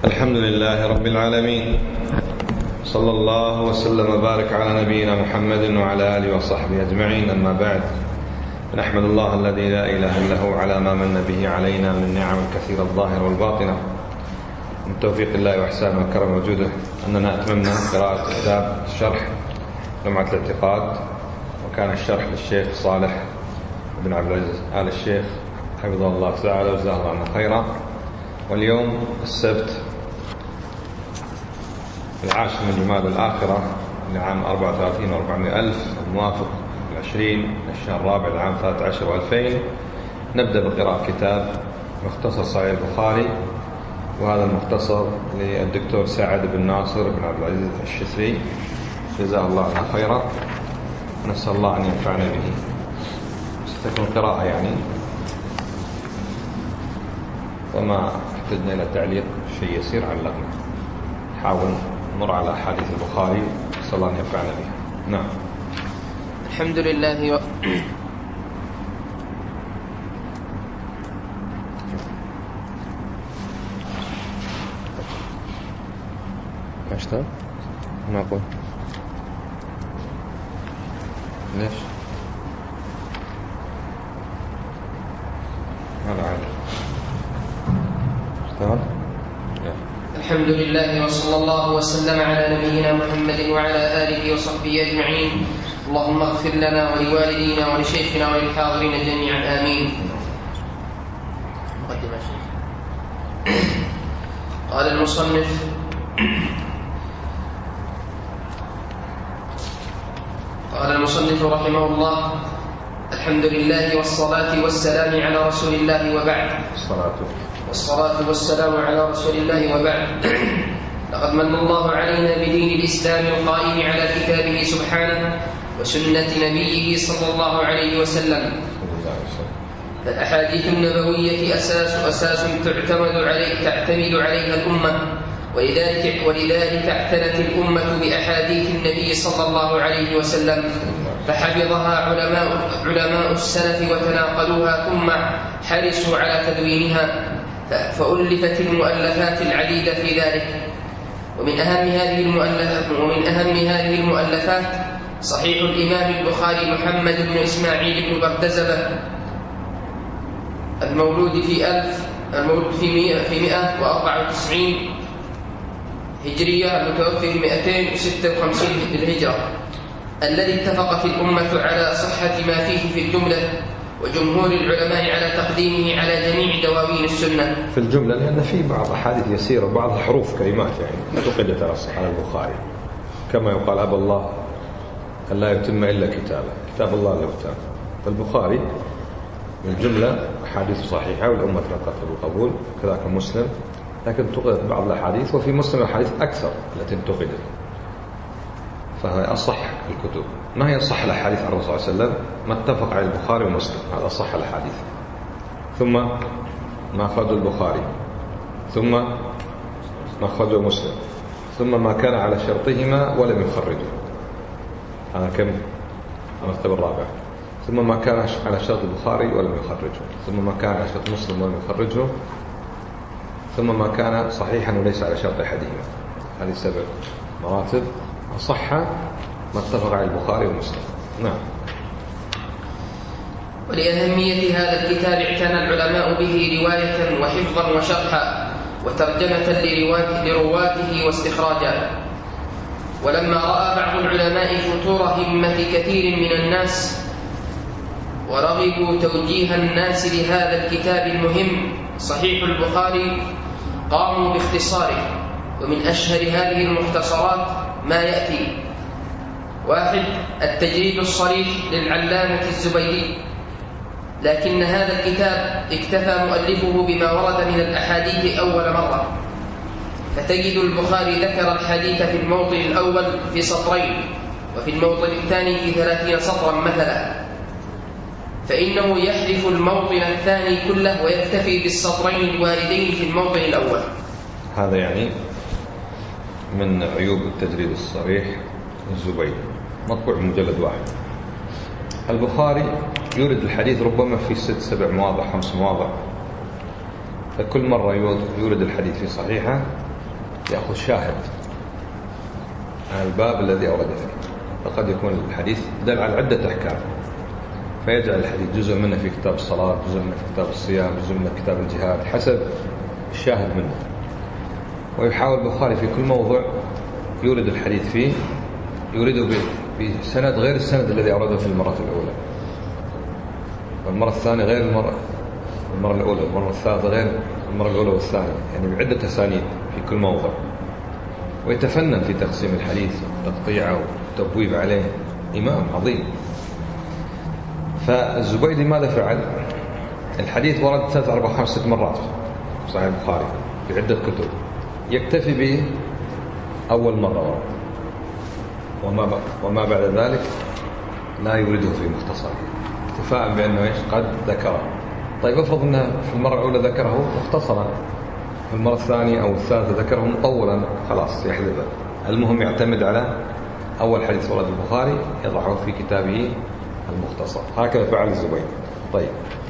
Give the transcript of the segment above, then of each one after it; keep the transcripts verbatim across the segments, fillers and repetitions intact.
الحمد لله رب العالمين، صلى الله وسلم وبارك على نبينا محمد وعلى آله وصحبه أجمعين. أما بعد، نحمد الله الذي لا إله إلا هو على ما من به علينا من نعم الكثيرة الظاهرة والباطنة، من توفيق الله وإحسانه وكرم وجوده أننا أتممنا قراءة كتاب الشرح لمعة الاعتقاد، وكان الشرح للشيخ صالح بن عبد العزيز آل الشيخ حفظه الله تعالى وجزاه الله عنا خيرا. واليوم السبت العاشر من جماد الآخرة لعام أربعة وثلاثين وأربعمائة ألف، الموافق العشرين الشهر الرابع لعام ثلاثة عشر وألفين. نبدأ بقراءة كتاب مختصر صحيح البخاري، وهذا المختصر للدكتور سعد بن ناصر بن عبد العزيز الشثري جزاه الله عنه خيرا، نسأل الله أن ينفعنا به. ستكون قراءة يعني، وما احتجنا إلى تعليق شيء يسير علقنا، نحاول نمر على أحاديث البخاري نسأل الله أن ينفعنا بها. نعم. الحمد لله و... اشتغل؟ ما أقول ليش؟ هذا عادي. اشتغل؟ الحمد لله وصلى الله وسلم على نبينا محمد وعلى آله وصحبه أجمعين. اللهم اغفر لنا ولوالدينا ولشيخنا وللحاضرين جميعا آمين. مقدمة شيخ. قال المصنف قال المصنف رحمه الله: الحمد لله والصلاة والسلام على رسول الله وبعد. الصلاة والصلاة والسلام على رسول الله وبعد. لقد من الله علينا بدين الإسلام القائم على كتابه سبحانه وسنة نبيه صلى الله عليه وسلم. فالأحاديث النبوية أساس أساس تعتمد عليه تعتمد عليها الأمة، ولذلك ولذلك اعتنت الأمة بأحاديث النبي صلى الله عليه وسلم، فحفظها علماء علماء السلف وتناقلوها، ثم حرصوا على تدوينها، فألفت المؤلفات العديدة في ذلك. ومن أهم هذه المؤلفات ومن أهم هذه المؤلفات صحيح الإمام البخاري محمد بن إسماعيل بن بردزبة، المولود في ألف المولود في في مئة وأربعة وتسعين هجرية، المتوفي في مئتين وستة وخمسين للهجرة، الذي اتفقت الأمة على صحة ما فيه في الجملة، وجمهور العلماء على تقديمه على جميع دواوين السنة. في الجملة لأن في بعض أحاديث يسيرة وبعض الحروف كلمات يعني تقدت على البخاري، كما يقال أبى الله أن لا يتم إلا كتابه، كتاب الله لا يتم. فالبخاري من الجملة أحاديث صحيحة والأمة تلقت بالقبول، كذلك مسلم، لكن تقدت بعض الأحاديث، وفي مسلم الأحاديث أكثر التي انتقدت، فهي أصح الكتب. ما هي أصح الأحاديث عن الرسول صلى الله عليه وسلم؟ ما اتفق على البخاري ومسلم، هذا أصح الأحاديث. ثم ما أخرجه البخاري، ثم ما أخرجه مسلم، ثم ما كان على شرطهما ولم يخرجه، هذا كم؟ المرتبة الرابعة. ثم ما كان على شرط البخاري ولم يخرجه، ثم ما كان على شرط مسلم ولم يخرجه، ثم ما كان صحيحا وليس على شرط أحدهما. هذه سبع مراتب. الصحة ما اتفق على البخاري ومسلم. نعم. ولأهمية هذا الكتاب اعتنى العلماء به رواية وحفظا وشرحا وترجمة لرواته واستخراجا. ولما رأى بعض العلماء فتور همة كثير من الناس ورغبوا توجيه الناس لهذا الكتاب المهم صحيح البخاري، قاموا باختصاره. ومن أشهر هذه المختصرات ما يأتي: واحد، التجريد الصريح للعلامة الزبيدي، لكن هذا الكتاب اكتفى مؤلفه بما ورد من الأحاديث أول مرة، فتجد البخاري ذكر الحديث في الموطن الأول في سطرين، وفي الموطن الثاني في ثلاثين سطرا مثلا، فإنه يحذف الموطن الثاني كله ويكتفي بالسطرين الواردين في الموطن الأول. هذا يعني من عيوب التجريد الصريح الزبيدي، مطبوع بمجلد واحد. البخاري يورد الحديث ربما في ست سبع مواضع خمس مواضع، فكل مرة يورد الحديث في صحيحة يأخذ شاهد عن الباب الذي أورده فيه، فقد يكون الحديث دل على عدة أحكام، فيجعل الحديث جزء منه في كتاب الصلاة، جزء منه في كتاب الصيام، جزء منه في كتاب الجهاد، حسب الشاهد منه. ويحاول البخاري في كل موضع يورد الحديث فيه يورده بسند غير السند الذي أورده في المرة الأولى، والمرة الثانية غير المرة المرة الأولى، والمرة الثالثة غير المرة الأولى والثانية، يعني بعدة أسانيد في كل موضع. ويتفنن في تقسيم الحديث وتقطيعه والتبويب عليه، إمام عظيم. فالزبيدي ماذا فعل؟ الحديث ورد ثلاث أربع خمس ست مرات في صحيح البخاري في عدة كتب، يكتفي به أول مرة ورد، وما وما بعد ذلك لا يورده في مختصره، اكتفاء بأنه إيش قد ذكره. طيب افرض أنه في المرة الأولى ذكره مختصرا، في المرة الثانية أو الثالثة ذكره مطولا، خلاص يحذفه. المهم يعتمد على أول حديث ورد البخاري يضعه في كتابه المختصر. هكذا فعل الزبيدي. طيب،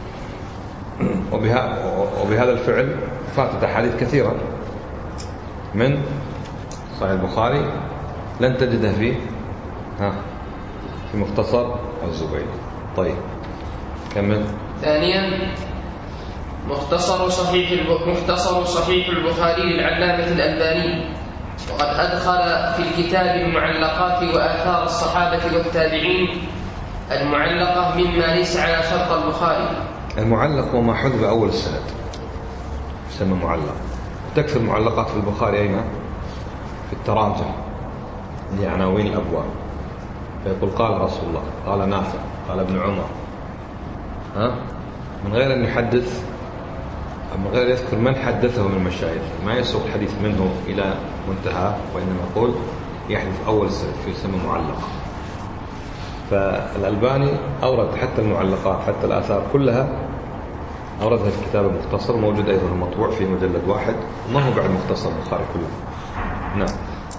وبهذا الفعل فاتت أحاديث كثيرة من صحيح البخاري لن تجدها فيه ها في مختصر الزبيدي. طيب كمل. ثانيا، مختصر صحيح مختصر صحيح البخاري للعلامة الألباني، وقد أدخل في الكتاب المعلقات وآثار الصحابة والتابعين المعلقة مما ليس على شرط البخاري. المعلق هو ما حذف أول السند يسمى معلق. تكثر المعلقات في البخاري أين؟ في التراجم لعناوين الأبواب، فيقول قال رسول الله، قال نافع، قال ابن عمر، ها؟ من غير أن يحدث، من غير يذكر من حدثه من المشايخ، ما يسوق الحديث منه إلى منتهى، وإنما يقول يحذف أول السند فيسمى معلق. فالألباني أورد حتى المعلقات حتى الآثار كلها أوردها في كتاب المختصر، موجود أيضا المطبوع في مجلد واحد، ما هو بعد مختصر البخاري كله. نعم.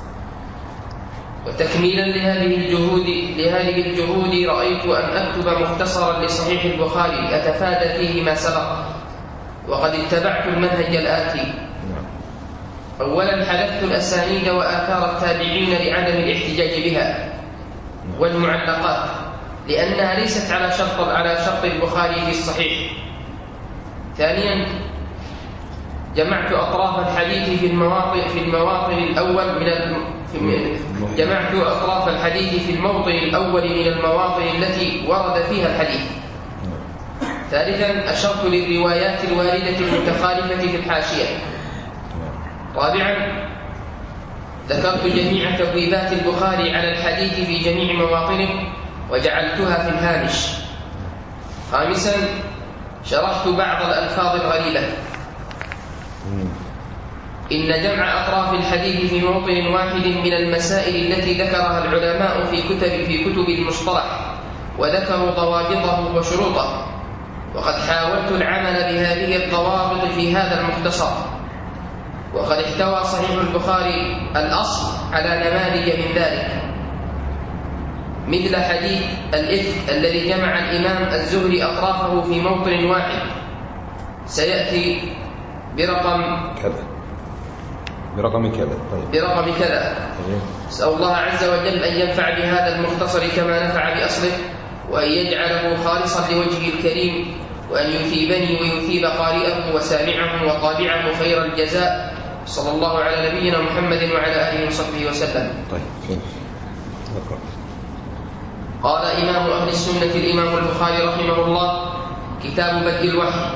وتكميلا لهذه الجهود لهذه الجهود رأيت أن أكتب مختصرا لصحيح البخاري أتفادى فيه ما سبق، وقد اتبعت المنهج الآتي. أولا، حذفت الأسانيد وآثار التابعين لعدم الاحتجاج بها والمعلقات، لأنها ليست على شرط على شرط البخاري في الصحيح. ثانيا، جمعت أطراف الحديث في المواطن في المواطن الأول من الم... في... جمعت أطراف الحديث في الموطن الأول من المواطن التي ورد فيها الحديث. ثالثا، أشرت للروايات الواردة المتخالفة في الحاشية. رابعا، ذكرت جميع تبويبات البخاري على الحديث في جميع مواطنه وجعلتها في الهامش. خامسا، شرحت بعض الألفاظ الغريبة. إن جمع أطراف الحديث في موطن واحد من المسائل التي ذكرها العلماء في كتب في كتب المصطلح، وذكروا ضوابطه وشروطه، وقد حاولت العمل بهذه الضوابط في هذا المختصر. وقد احتوى صحيح البخاري الأصل على نماذج من ذلك، مثل حديث الإفك الذي جمع الإمام الزهري أطرافه في موطن واحد، سيأتي برقم كذا برقم كذا طيب. برقم كذا. أسأل الله عز وجل أن ينفع بهذا المختصر كما نفع بأصله، وأن يجعله خالصا لوجهه الكريم، وأن يثيبني ويثيب قارئه وسامعه وطابعه خير الجزاء. صلى الله على نبينا محمد وعلى آله وصحبه وسلم. طيب. قال إمام أهل السنة الإمام البخاري رحمه الله: كتاب بدء الوحي.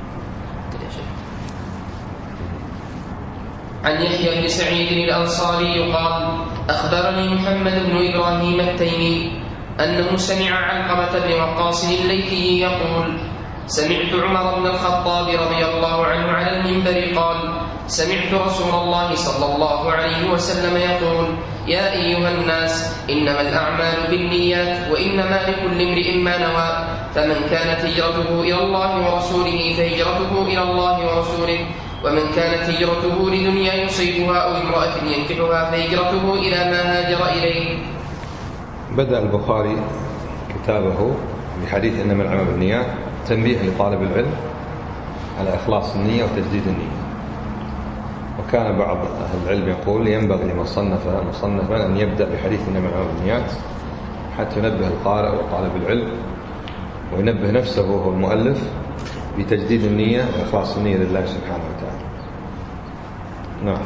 عن يحيى بن سعيد الأنصاري قال: أخبرني محمد بن إبراهيم التيمي أنه سمع علقمة بن وقاص الليثي يقول: سمعت عمر بن الخطاب رضي الله عنه على المنبر قال: سمعت رسول الله صلى الله عليه وسلم يقول: يا أيها الناس، إنما الأعمال بالنيات، وإنما لكل امرئ ما نوى، فمن كانت هجرته إلى الله ورسوله فهجرته إلى الله ورسوله، ومن كانت هجرته لدنيا يصيبها أو امرأة ينكحها فهجرته إلى ما هاجر إليه. بدأ البخاري كتابه بحديث إنما الأعمال بالنيات، تنبيه لطالب العلم على إخلاص النية وتجديد النية. وكان بعض أهل العلم يقول ينبغي لمن صنف مصنفا أن يبدأ بحديث إنما الأعمال بالنيات حتى ينبه القارئ وطالب العلم وينبه نفسه هو المؤلف بتجديد النية وإخلاص النية لله سبحانه وتعالى. نعم.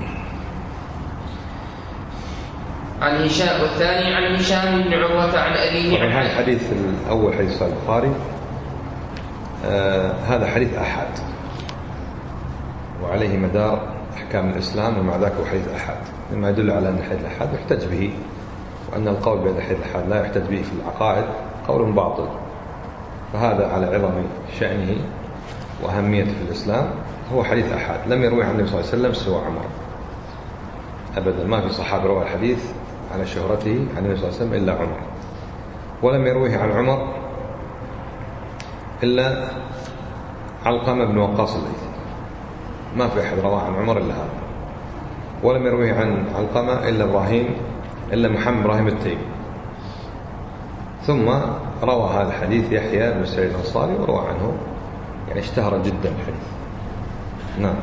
عن هشام والثاني عن هشام بن عروة عن أبيه. طبعا هذا الحديث الأول حديث صحيح البخاري آه هذا حديث أحد وعليه مدار أحكام الإسلام، ومع ذلك هو حديث أحد مما يدل على أن حديث الأحد يحتج به، وأن القول بهذا الحديث الأحد لا يحتج به في العقائد قول باطل، فهذا على عظم شأنه وأهميته في الإسلام. هو حديث أحد لم يرويه عن النبي صلى الله عليه وسلم سوى عمر أبدا، ما في صحابي روى الحديث على شهرته عن النبي صلى الله عليه وسلم إلا عمر، ولم يرويه عن عمر إلا علقمة بن وقاص الليثي، ما في أحد رواه عن عمر إلا هذا. ولم يرويه عن علقمة إلا إبراهيم إلا محمد إبراهيم التيمي. ثم روى هذا الحديث يحيى بن سعيد الأنصاري وروى عنه، يعني اشتهر جدا الحديث. نعم.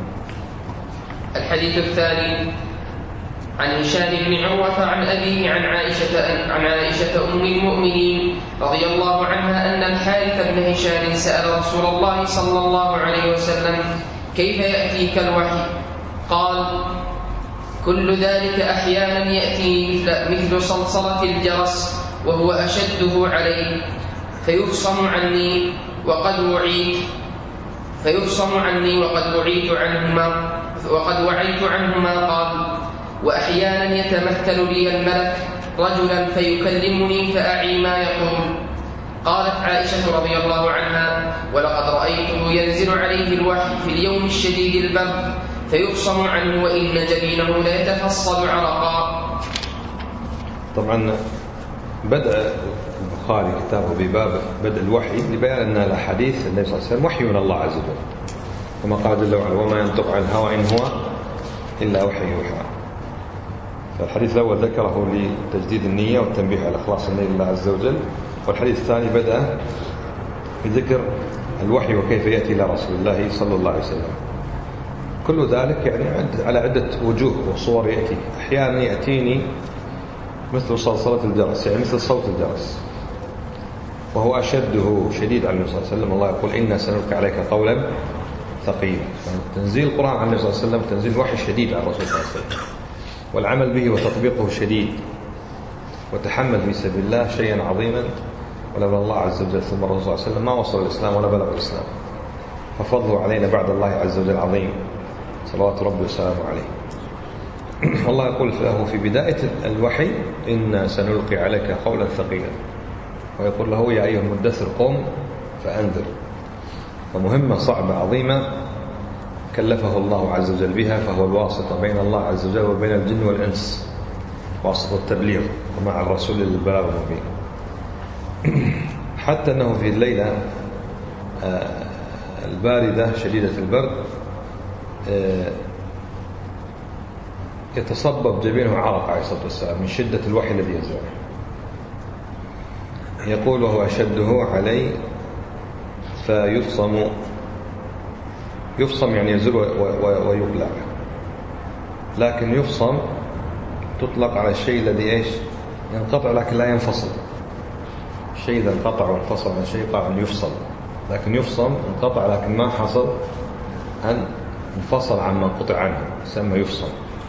الحديث الثاني عن هشام بن عروة عن أبيه عن عائشة عن عائشة أم المؤمنين رضي الله عنها أن الحارث بن هشام سأل رسول الله صلى الله عليه وسلم كيف يأتيك الوحي؟ قال كل ذلك أحيانا يأتي مثل, مثل صلصلة الجرس وهو أشده علي فيفصم عني وقد وعيت فيفصم عني وقد وعيت عنهما وقد وعيت عنهما. قال وأحيانا يتمثل لي الملك رجلا فيكلمني فأعي ما يقول. قالت عائشة رضي الله عنها ولقد رأيته ينزل عليه الوحي في اليوم الشديد البرد فيفصم عنه وإن جبينه ليتفصل عرقا. طبعا بدأ البخاري كتابه بباب بدء الوحي لبيان أن الحديث النبي صلى الله عليه وسلم وحي من الله عز وجل، كما قال جل وعلا وما ينطق عن الهوى إن هو إلا وحي يوحى. فالحديث الأول ذكره لتجديد النية والتنبيه على إخلاص النية لله عز وجل، والحديث الثاني بدأ بذكر الوحي وكيف يأتي إلى رسول الله صلى الله عليه وسلم. كل ذلك يعني على عدة وجوه وصور يأتي. أحيانا يأتيني مثل صلصلة الجرس، يعني مثل صوت الجرس، وهو أشده شديد على النبي صلى الله عليه وسلم. الله يقول إنا سنلقي عليك قولا ثقيلا. تنزيل القرآن عن النبي صلى الله عليه وسلم تنزيل وحي شديد على الرسول صلى الله عليه وسلم، والعمل به وتطبيقه شديد، وتحمل في سبيل الله شيئا عظيما، ولولا الله عز وجل ثم الرسول صلى الله عليه وسلم ما وصل الإسلام ولا بلغ الإسلام، ففضله علينا بعد الله عز وجل عظيم صلوات ربي وسلامه عليه. الله يقول له في بداية الوحي إنا سنلقي عليك قولا ثقيلا، ويقول له يا أيها المدثر قم فأنذر. ومهمة صعبة عظيمة كلفه الله عز وجل بها، فهو الواسطة بين الله عز وجل وبين الجن والإنس، واسطة التبليغ، ومع الرسول البلاغ المبين. حتى أنه في الليلة الباردة شديدة البرد يتصبب جبينه عرق عليه الصلاة والسلام من شدة الوحي الذي ينزل. يقول وهو أشده علي فيفصم، يفصم يعني ينزل ويقلع، لكن يفصم تطلق على الشيء الذي إيش ينقطع لكن لا ينفصل. الشيء إذا انقطع وانفصل عن شيء قال أن يفصل، لكن يفصم انقطع لكن ما حصل أن انفصل عما قطع عنه، يسمى يفصم.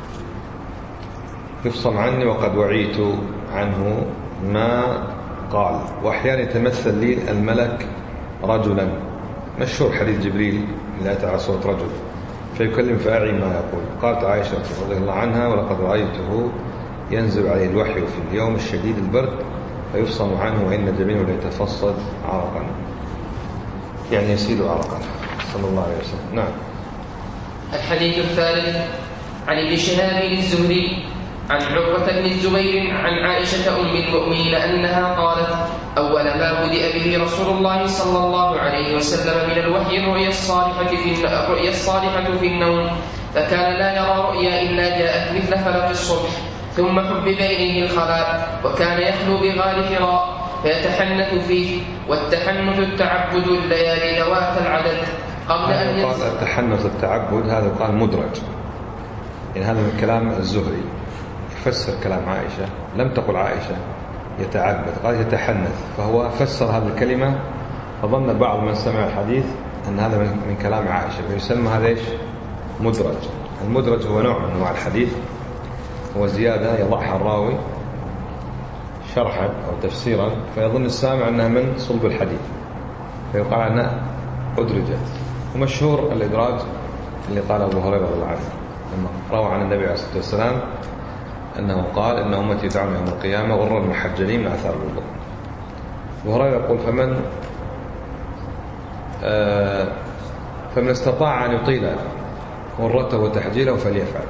يفصم عني وقد وعيت عنه ما قال. وأحيانا يتمثل لي الملك رجلا، مشهور حديث جبريل لا تعالى صوت رجل فيكلم فأعي ما يقول. قالت عائشة رضي الله عنها ولقد رأيته ينزل عليه الوحي في اليوم الشديد البرد فيفصم عنه وإن جبينه ليتفصل عرقا، يعني يسيل عرقا صلى الله عليه وسلم. نعم. الحديث الثالث عن ابن شهاب الزهري عن عروة بن الزبير عن عائشة أم المؤمنين أنها قالت أول ما بدأ به رسول الله صلى الله عليه وسلم من الوحي الرؤيا الصالحة في الرؤيا الصالحة في النوم، فكان لا يرى رؤيا إلا جاءت مثل فلق الصبح، ثم حبب إليه الخلاء، وكان يخلو بغار حراء فيتحنث فيه، والتحنث التعبد الليالي ذوات العدد قبل أن قال التحنث التعبد هذا قال مدرج، يعني هذا من كلام الزهري يفسر كلام عائشة. لم تقل عائشة يتعبد، قال يتحنث، فهو فسر هذه الكلمة فظن بعض من سمع الحديث أن هذا من كلام عائشة، فيسمى هذا إيش؟ مدرج. المدرج هو نوع من أنواع الحديث، هو زيادة يضعها الراوي شرحا أو تفسيرا فيظن السامع أنها من صلب الحديث فيقال عنها أدرجت. ومشهور الإدراج اللي قال أبو هريرة رضي الله عنه لما روى عن النبي عليه الصلاة والسلام أنه قال إن أمتي يدعون يوم القيامة غرا محجلين من آثار الوضوء. أبو هريرة يقول فمن آه فمن استطاع أن يطيل غرته وتحجيله فليفعل.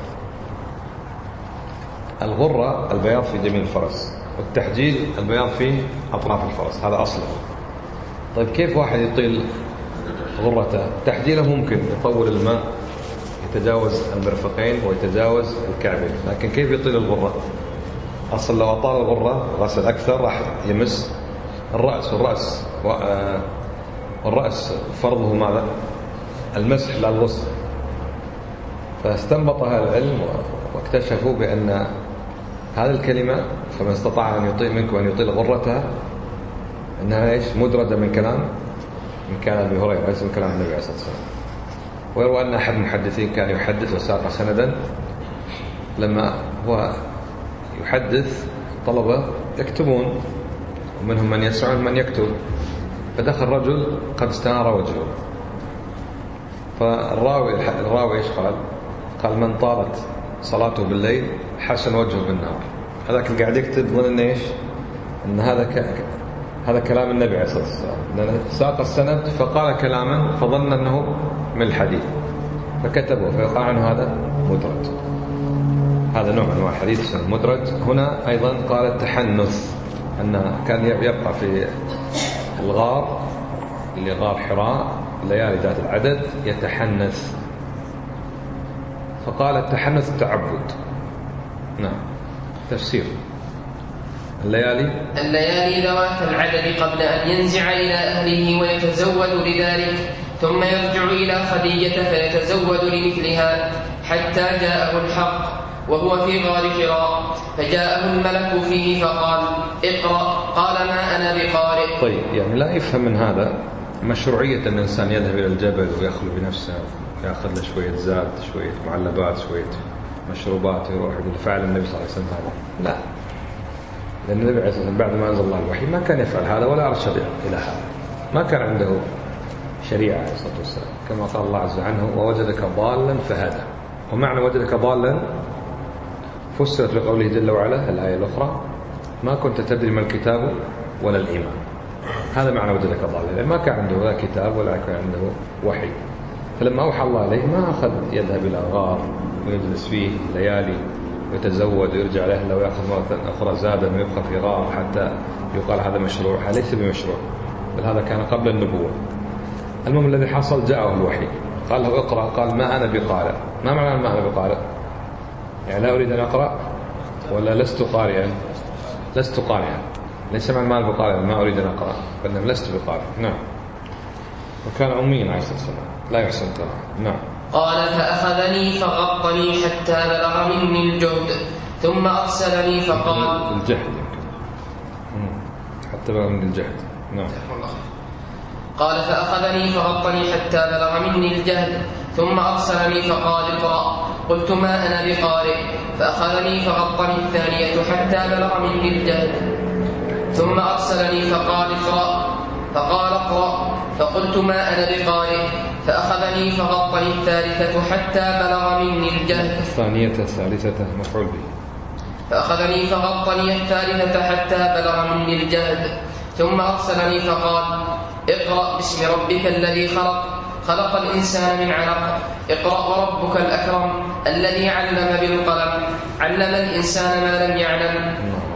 الغرة البياض في جميع الفرس، والتحجيل البياض في أطراف الفرس، هذا أصله. طيب كيف واحد يطيل غرته؟ تحجيله ممكن يطول الماء يتجاوز المرفقين ويتجاوز الكعبين، لكن كيف يطيل الغرة؟ أصلا لو أطال الغرة غسل أكثر راح يمس الرأس، والرأس والرأس فرضه ماذا؟ المسح لا الغسل. فاستنبط أهل العلم واكتشفوا بأن هذه الكلمة فمن استطاع أن يطيل منكم أن يطيل غرتها أنها إيش؟ مدرجة من كلام من كلام أبي هريرة ليس من كلام النبي عليه الصلاة والسلام. ويروى أن أحد المحدثين كان يحدث وساق سندا، لما هو يحدث طلبة يكتبون ومنهم من يسمع ومن يكتب، فدخل رجل قد استنار وجهه، فالراوي الراوي إيش قال؟ قال من طالت صلاته بالليل حسن وجهه بالنهار. هذاك اللي قاعد يكتب ظن إن إيش؟ إن هذا ك... هذا كلام النبي عليه الصلاة والسلام، لأن ساق السند فقال كلاما فظن أنه من الحديث فكتبه، فيقال عنه هذا مدرج. هذا نوع من أنواع الحديث اسمه مدرج. هنا أيضا قال التحنث، أن كان يبقى في الغار اللي غار حراء الليالي ذات العدد يتحنث، فقال التحنث التعبد. نعم. تفسير الليالي الليالي ذوات العدد قبل أن ينزع إلى أهله ويتزود لذلك، ثم يرجع إلى خديجة فيتزود لمثلها حتى جاءه الحق وهو في غار حراء، فجاءه الملك فيه فقال اقرأ، قال ما أنا بقارئ. طيب يعني لا يفهم من هذا مشروعية أن الإنسان يذهب إلى الجبل ويخلو بنفسه يأخذ له شوية زاد شوية معلبات شوية مشروبات يروح يقول فعل النبي صلى الله عليه وسلم هذا. لا، لأن النبي عليه الصلاة والسلام بعد ما أنزل الله الوحي ما كان يفعل هذا ولا أرشد إلى هذا، ما كان عنده شريعة عليه الصلاة والسلام، كما قال الله عز عنه ووجدك ضالا فهدى. ومعنى وجدك ضالا فسرت بقوله جل وعلا الآية الأخرى ما كنت تدري ما الكتاب ولا الإيمان. هذا معنى وجدك ضالا، لأن ما كان عنده لا كتاب ولا كان عنده وحي. فلما أوحى الله عليه ما أخذ يذهب إلى غار ويجلس فيه ليالي ويتزود ويرجع لأهله ويأخذ مرة أخرى زادا ويبقى في غار حتى يقال هذا مشروع. هذا ليس بمشروع، بل هذا كان قبل النبوة. المهم الذي حصل جاءه الوحي قال له اقرأ، قال ما أنا بقارئ. ما معنى ما أنا بقارئ؟ يعني لا أريد أن أقرأ ولا لست قارئا؟ لست قارئا، ليس معنى ما أنا بقارئ ما أريد أن أقرأ، بل لست بقارئ. نعم. وكان أميا عليه الصلاة والسلام لا يحسن قراءة. نعم. قال فأخذني فغطني حتى بلغ مني الجهد ثم أرسلني فقال الجهد يمكن حتى بلغ مني الجهد. نعم. قال فأخذني فغطني حتى بلغ مني الجهد ثم أرسلني فقال اقرأ، قلت ما أنا بقارئ، فأخذني فغطني الثانية حتى بلغ مني الجهد ثم أرسلني فقال اقرأ، فقال اقرأ، فقلت ما أنا بقارئ، فأخذني فغطني الثالثة حتى بلغ مني الجهد الثانية الثالثة مفعول به فأخذني فغطني الثالثة حتى بلغ مني الجهد ثم أرسلني فقال اقرأ باسم ربك الذي خلق خلق الإنسان من علق اقرأ وربك الأكرم الذي علم بالقلم علم الإنسان ما لم يعلم.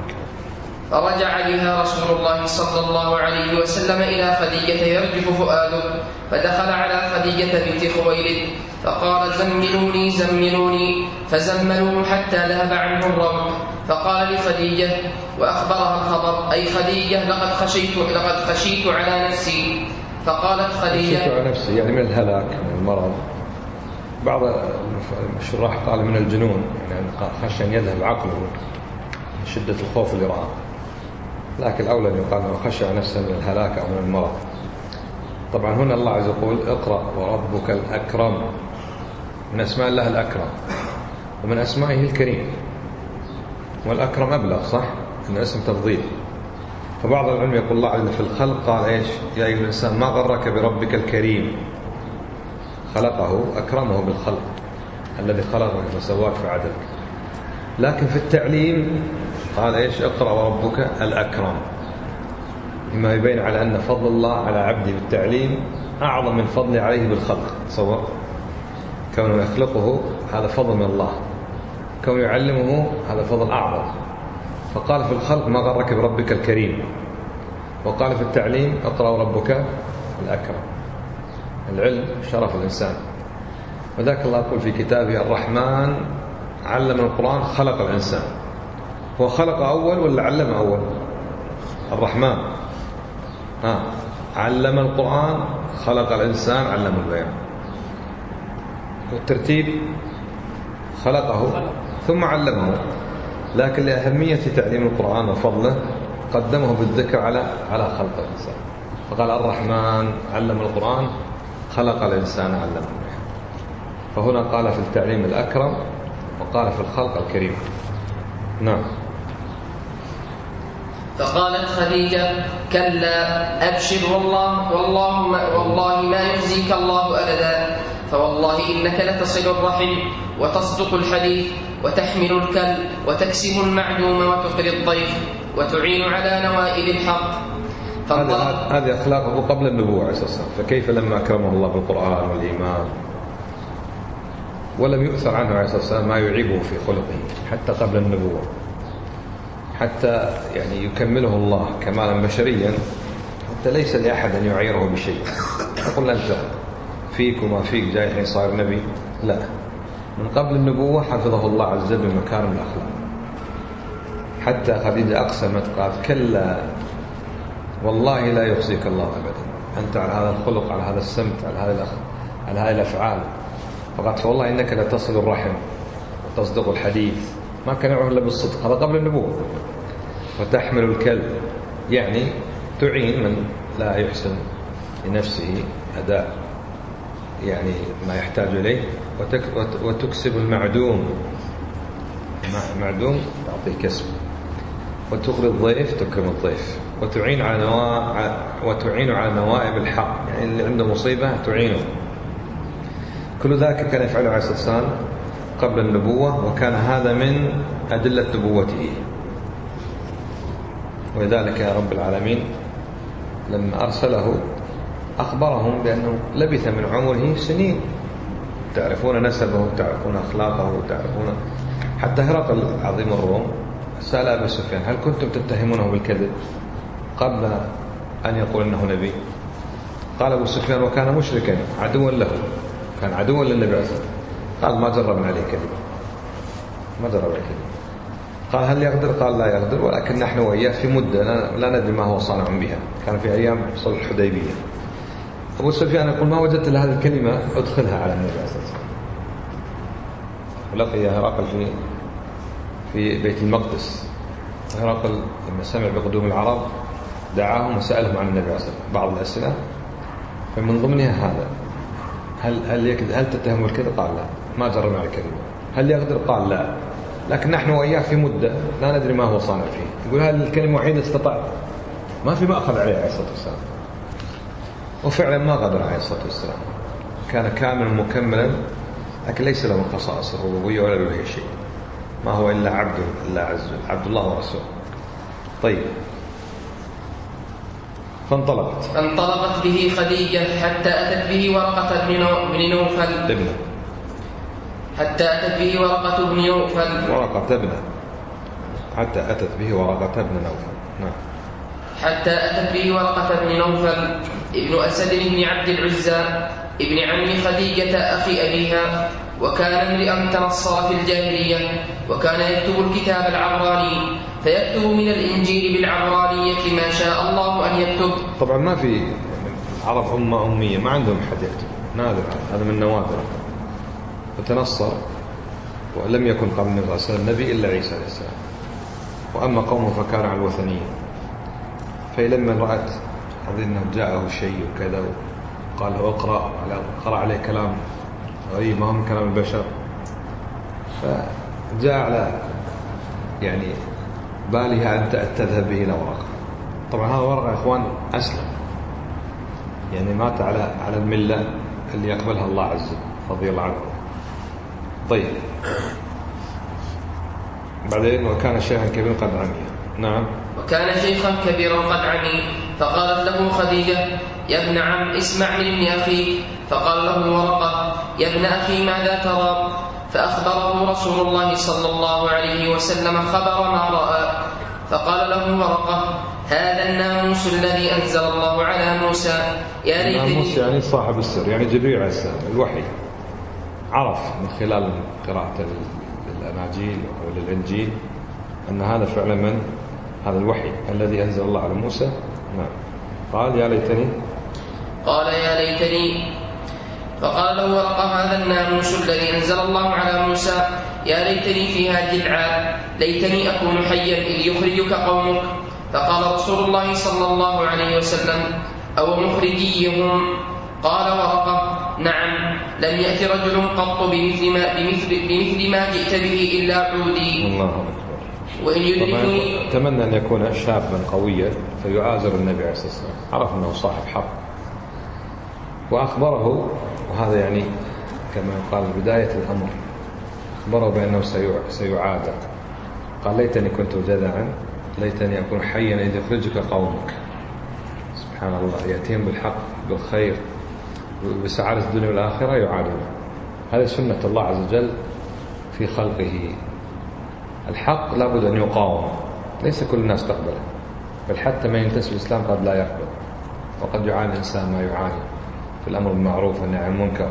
فرجع بها رسول الله صلى الله عليه وسلم إلى خديجة يرجف فؤاده، فدخل على خديجة بنت خويلد فقال زملوني زملوني، فزملوه حتى ذهب عنه الروع. فقال لخديجة وأخبرها الخبر أي خديجة لقد خشيت لقد خشيت على نفسي. فقالت خديجة خشيت على نفسي يعني من الهلاك من المرض، بعض الشراح قال من الجنون، يعني خشى أن يذهب عقله من شدة الخوف اللي رآه، لكن الأولى أن يقال أنه خشى نفسه من الهلاك أو من المرض. طبعا هنا الله عز وجل يقول اقرأ وربك الأكرم، من أسماء الله الأكرم، ومن أسمائه الكريم، والأكرم أبلغ صح؟ إن اسم تفضيل. فبعض العلم يقول الله عز وجل في الخلق قال إيش؟ يا أيها الإنسان ما غرك بربك الكريم، خلقه أكرمه بالخلق، الذي خلقك فسواك فعدلك. لكن في التعليم قال إيش؟ اقرأ وربك الأكرم، مما يبين على أن فضل الله على عبده بالتعليم أعظم من فضله عليه بالخلق. تصور كونه يخلقه هذا فضل من الله، كونه يعلمه هذا فضل أعظم. فقال في الخلق ما غرك بربك الكريم، وقال في التعليم اقرأ وربك الأكرم. العلم شرف الإنسان، وذاك الله يقول في كتابه الرحمن علم القرآن خلق الإنسان. هو خلق أول ولا علم أول؟ الرحمن ها علم القرآن خلق الإنسان علم البيان، والترتيب خلقه ثم علمه، لكن لأهمية تعليم القرآن وفضله قدمه بالذكر على على خلق الإنسان، فقال الرحمن علم القرآن خلق الإنسان علمه. فهنا قال في التعليم الأكرم، وقال في الخلق الكريم. نعم. فقالت خديجة كلا أبشر والله والله ما, والله ما يخزيك الله أبدا، فوالله إنك لتصل الرحم وتصدق الحديث وتحمل الكل وتكسب المعدوم وتقري الضيف وتعين على نوائب الحق. هذه أخلاقه قبل النبوة عليه الصلاة والسلام، فكيف لما أكرمه الله بالقرآن والإيمان؟ ولم يؤثر عنه عليه الصلاة والسلام ما يعيبه في خلقه حتى قبل النبوة، حتى يعني يكمله الله كمالا بشريا، حتى ليس لأحد أن يعيره بشيء. يقول أنت فيك وما فيك جاي حين صار نبي، لا، من قبل النبوة حفظه الله عز وجل بمكارم الأخلاق. حتى خديجة أقسمت قالت كلا والله لا يخزيك الله أبدا، أنت على هذا الخلق، على هذا السمت، على هذه الأخ... على هذه الأفعال. فقالت والله إنك لتصل الرحم وتصدق الحديث، ما كان يعرف إلا بالصدق، هذا قبل النبوة. وتحمل الكلب، يعني تعين من لا يحسن لنفسه أداء يعني ما يحتاج إليه، وتك... وتكسب المعدوم، معدوم تعطيه كسب، وتقري الضيف تكرم الضيف، وتعين على نوا... وتعين على نوائب الحق، يعني اللي عنده مصيبة تعينه. كل ذلك كان يفعله عليه الصلاة والسلام قبل النبوة، وكان هذا من أدلة نبوته. ولذلك يا رب العالمين لما أرسله أخبرهم بأنه لبث من عمره سنين، تعرفون نسبه، تعرفون أخلاقه، تعرفون. حتى هرقل عظيم الروم سأل أبي سفيان هل كنتم تتهمونه بالكذب قبل أن يقول إنه نبي؟ قال أبو سفيان وكان مشركا عدوا له، كان عدوا للنبي عليه الصلاة والسلام. قال ما جربنا عليه كذب، ما جرب عليه كذب. قال هل يقدر؟ قال لا يقدر، ولكن نحن وإياه في مدة لا ندري ما هو صانع بها. كان في أيام صلح الحديبية. أبو سفيان يقول ما وجدت لهذه الكلمة أدخلها على النبي عليه الصلاة والسلام. ولقي هرقل في في بيت المقدس. هرقل لما سمع بقدوم العرب دعاهم وسألهم عن النبي عليه الصلاة والسلام بعض الأسئلة، فمن ضمنها هذا هل هل يكذب؟ هل تتهم الكذب؟ قال لا، ما جربنا على الكذب. هل يقدر؟ قال لا، لكن نحن وإياه في مدة لا ندري ما هو صانع فيه. يقول هذه الكلمة وحيدة استطاع، ما في ما أخذ عليه عليه الصلاة والسلام. وفعلا ما قدر عليه الصلاة والسلام، كان كاملا مكملا، لكن ليس له من خصائص الربوبية ولا له شيء، ما هو إلا عبد الله عز وجل، عبد الله ورسوله. طيب، فانطلقت فانطلقت به خديجة حتى أتت به ورقة بن نوفل ابنه حتى أتت به ورقة بن نوفل ورقة ابنه حتى أتت به ورقة بن نوفل نعم حتى أتت به ورقة بن نوفل ابن أسد بن عبد العزى ابن عم خديجة أخي أبيها، وكان امرئا تنصر في الجاهلية، وكان يكتب الكتاب العبراني، فيكتب من الإنجيل بالعبرانية ما شاء الله أن يكتب. طبعا ما في عرب أمة أمية، ما عندهم حد يكتب، نادر، هذا من نوادر. وتنصر، ولم يكن قبل النبي صلى الله عليه وسلم نبي إلا عيسى عليه السلام. وأما قومه فكانوا على الوثنية. فلما رأت هذه أنه جاءه شيء وكذا قال له اقرأ، قرأ عليه كلام غريب ما هو من كلام البشر، فجاء على يعني بالها أن تذهب به إلى ورقة. طبعا هذا ورقة يا إخوان أسلم، يعني مات على على الملة اللي يقبلها الله عز وجل رضي الله عنه. طيب بعدين وكان شيخا كبيرا قد عمي. نعم. وكان شيخا كبيرا قد عمي، فقالت له خديجة يا ابن عم اسمع من ابن أخيك. فقال له ورقة يا ابن أخي ماذا ترى؟ فأخبره رسول الله صلى الله عليه وسلم خبر ما رأى. فقال له ورقة هذا الناموس الذي أنزل الله على موسى. يا ليتني. الناموس يعني صاحب السر، يعني جبريل عليه السلام الوحي، عرف من خلال قراءة الأناجيل أو الإنجيل أن هذا فعلا من هذا الوحي الذي أنزل الله على موسى. نعم. قال يا ليتني. قال يا ليتني. فقال له ورقة هذا الناموس الذي أنزل الله على موسى. يا ليتني فيها جدعا، ليتني أكون حيا إذ يخرجك قومك. فقال رسول الله صلى الله عليه وسلم أو مخرجيهم؟ قال ورقة نعم، لم يأت رجل قط بمثل ما, بمثل, بمثل ما جئت به إلا عودي. الله أكبر. وإن يدركني. أتمنى أن يكون شابا قويا فيعازر النبي عليه الصلاة والسلام، عرف أنه صاحب حق وأخبره، وهذا يعني كما قال بداية الأمر، أخبره بأنه سيعاد. قال ليتني كنت جذعا، ليتني أكون حيا إذ يخرجك قومك. سبحان الله، يأتيهم بالحق بالخير بسعادة الدنيا والآخرة يعادون. هذه سنة الله عز وجل في خلقه. الحق لابد أن يقاوم، ليس كل الناس تقبله، بل حتى من ينتسب الإسلام قد لا يقبل، وقد يعاني الإنسان ما يعاني في الأمر بالمعروف والنهي عن المنكر.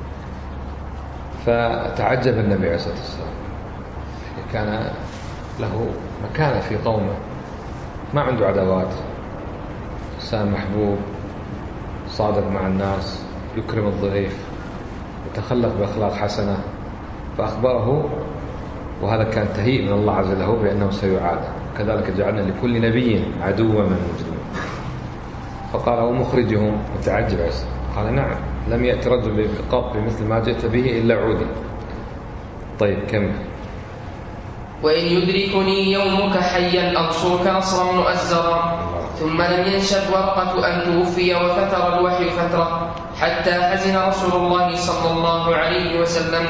فتعجب النبي عليه الصلاة والسلام، كان له مكانة في قومه، ما عنده عداوات، إنسان محبوب صادق مع الناس، يكرم الضيف، يتخلق بأخلاق حسنة. فأخبره، وهذا كان تهيئ من الله عز وجل بأنه سيعاد. كذلك جعلنا لكل نبي عدوا من المجرمين. فقال ومخرجهم؟ متعجب عيسى. قال نعم، لم يأتي رجل قط بمثل ما جئت به إلا عودي. طيب كمل. وإن يدركني يومك حيا أنصرك نصرا مؤزرا. ثم لم ينشب ورقة أن توفي وفتر الوحي فترة، حتى حزن رسول الله صلى الله عليه وسلم.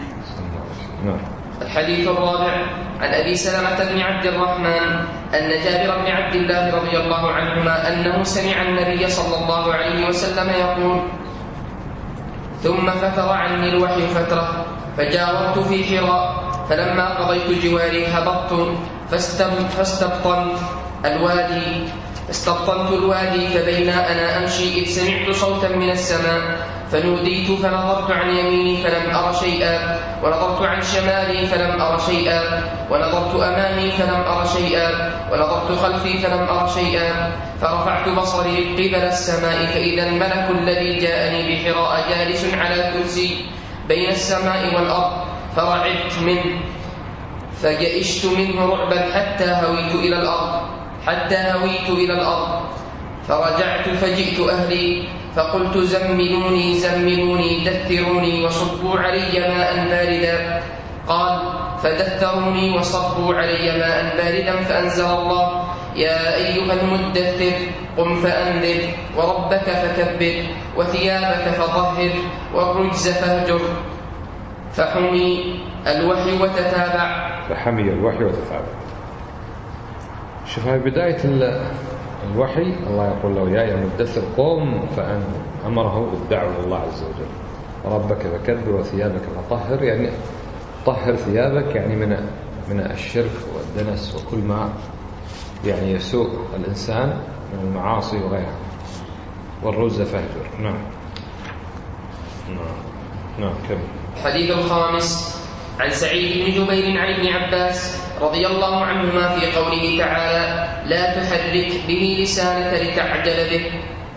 الحديث الرابع عن أبي سلمة بن عبد الرحمن أن جابر بن عبد الله رضي الله عنهما أنه سمع النبي صلى الله عليه وسلم يقول ثم فتر عني الوحي فترة، فجاورت في حراء، فلما قضيت جواري هبطت فاستبطنت الوادي استبطنت الوادي فبين أنا أمشي إذ سمعت صوتا من السماء، فنوديت فنظرت عن يميني فلم أر شيئا، ونظرت عن شمالي فلم أر شيئا، ونظرت أمامي فلم أر شيئا، ونظرت خلفي فلم أر شيئا، فرفعت بصري قبل السماء فإذا الملك الذي جاءني بحراء جالس على كرسي بين السماء والأرض، فرعبت منه فجئشت منه رعبا حتى هويت إلى الأرض حتى هويت إلى الأرض فرجعت فجئت أهلي فقلت زملوني زملوني دثروني وصبوا علي ماء باردا. قال فدثروني وصبوا علي ماء باردا فأنزل الله يا أيها المدثر قم فأنذر وربك فكبر وثيابك فطهر والرجز فاهجر. فحمي الوحي وتتابع فحمي الوحي وتتابع. شوف هاي بداية الوحي، الله يقول له يا أيها المدثر قم فأنذر، أمره بالدعوة إلى الله عز وجل. وربك فكبر وثيابك فطهر، يعني طهر ثيابك يعني من من الشرك والدنس وكل ما يعني يسوء الإنسان من المعاصي وغيرها. والرجز فاهجر. نعم نعم نعم كمل. الحديث الخامس عن سعيد بن جبير عن ابن عباس رضي الله عنهما في قوله تعالى لا تحرك به لسانك لتعجل به.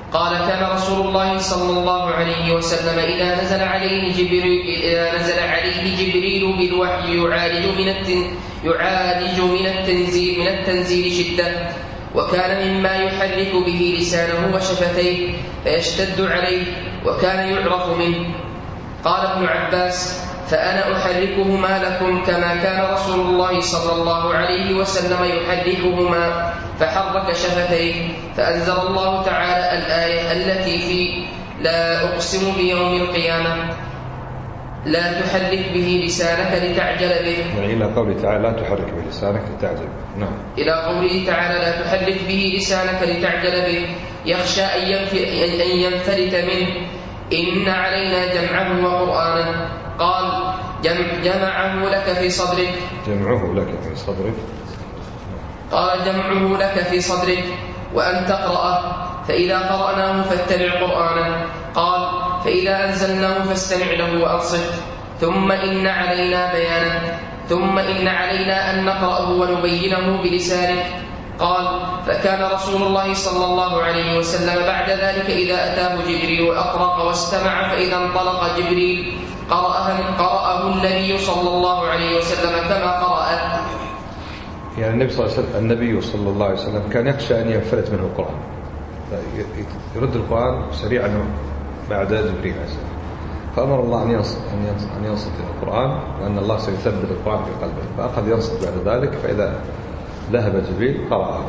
قال كان رسول الله صلى الله عليه وسلم إذا نزل عليه جبريل, إذا نزل عليه جبريل بالوحي يعالج من التن يعالج من التنزيل, من التنزيل شدة، وكان مما يحرك به لسانه وشفتيه فيشتد عليه، وكان يعرف منه. قال ابن عباس: فأنا أحركهما لكم كما كان رسول الله صلى الله عليه وسلم يحركهما، فحرك شفتيه، فأنزل الله تعالى الآية التي في لا أقسم بيوم القيامة لا تحرك به لسانك لتعجل به، يعني إلى قوله تعالى لا تحرك به لسانك لتعجل. نعم. إلى قوله تعالى لا تحرك به لسانك لتعجل به، يخشى أن ينفلت منه، إن علينا جمعه وقرآنه. قال: جمعه لك في صدرك جمعه لك في صدرك قال جمعه لك في صدرك وأن تقرأه، فإذا قرأناه فاتبع قرآنه. قال: فإذا أنزلناه فاستمع له وأنصت، ثم إن علينا بيانه، ثم إن علينا أن نقرأه ونبينه بلسانك. قال: فكان رسول الله صلى الله عليه وسلم بعد ذلك إذا أتاه جبريل أطرق واستمع، فإذا انطلق جبريل قرأه, قرأه النبي صلى الله عليه وسلم كما قرأه. يعني النبي صلى الله عليه وسلم, النبي صلى الله عليه وسلم كان يخشى أن ينفلت منه القرآن، يرد القرآن سريعا بعد جبريل عليه السلام، فأمر الله أن ينصت أن ينصت إلى القرآن، وأن الله سيثبت القرآن في قلبه، فأخذ ينصت بعد ذلك، فإذا ذهب جبريل قرأه.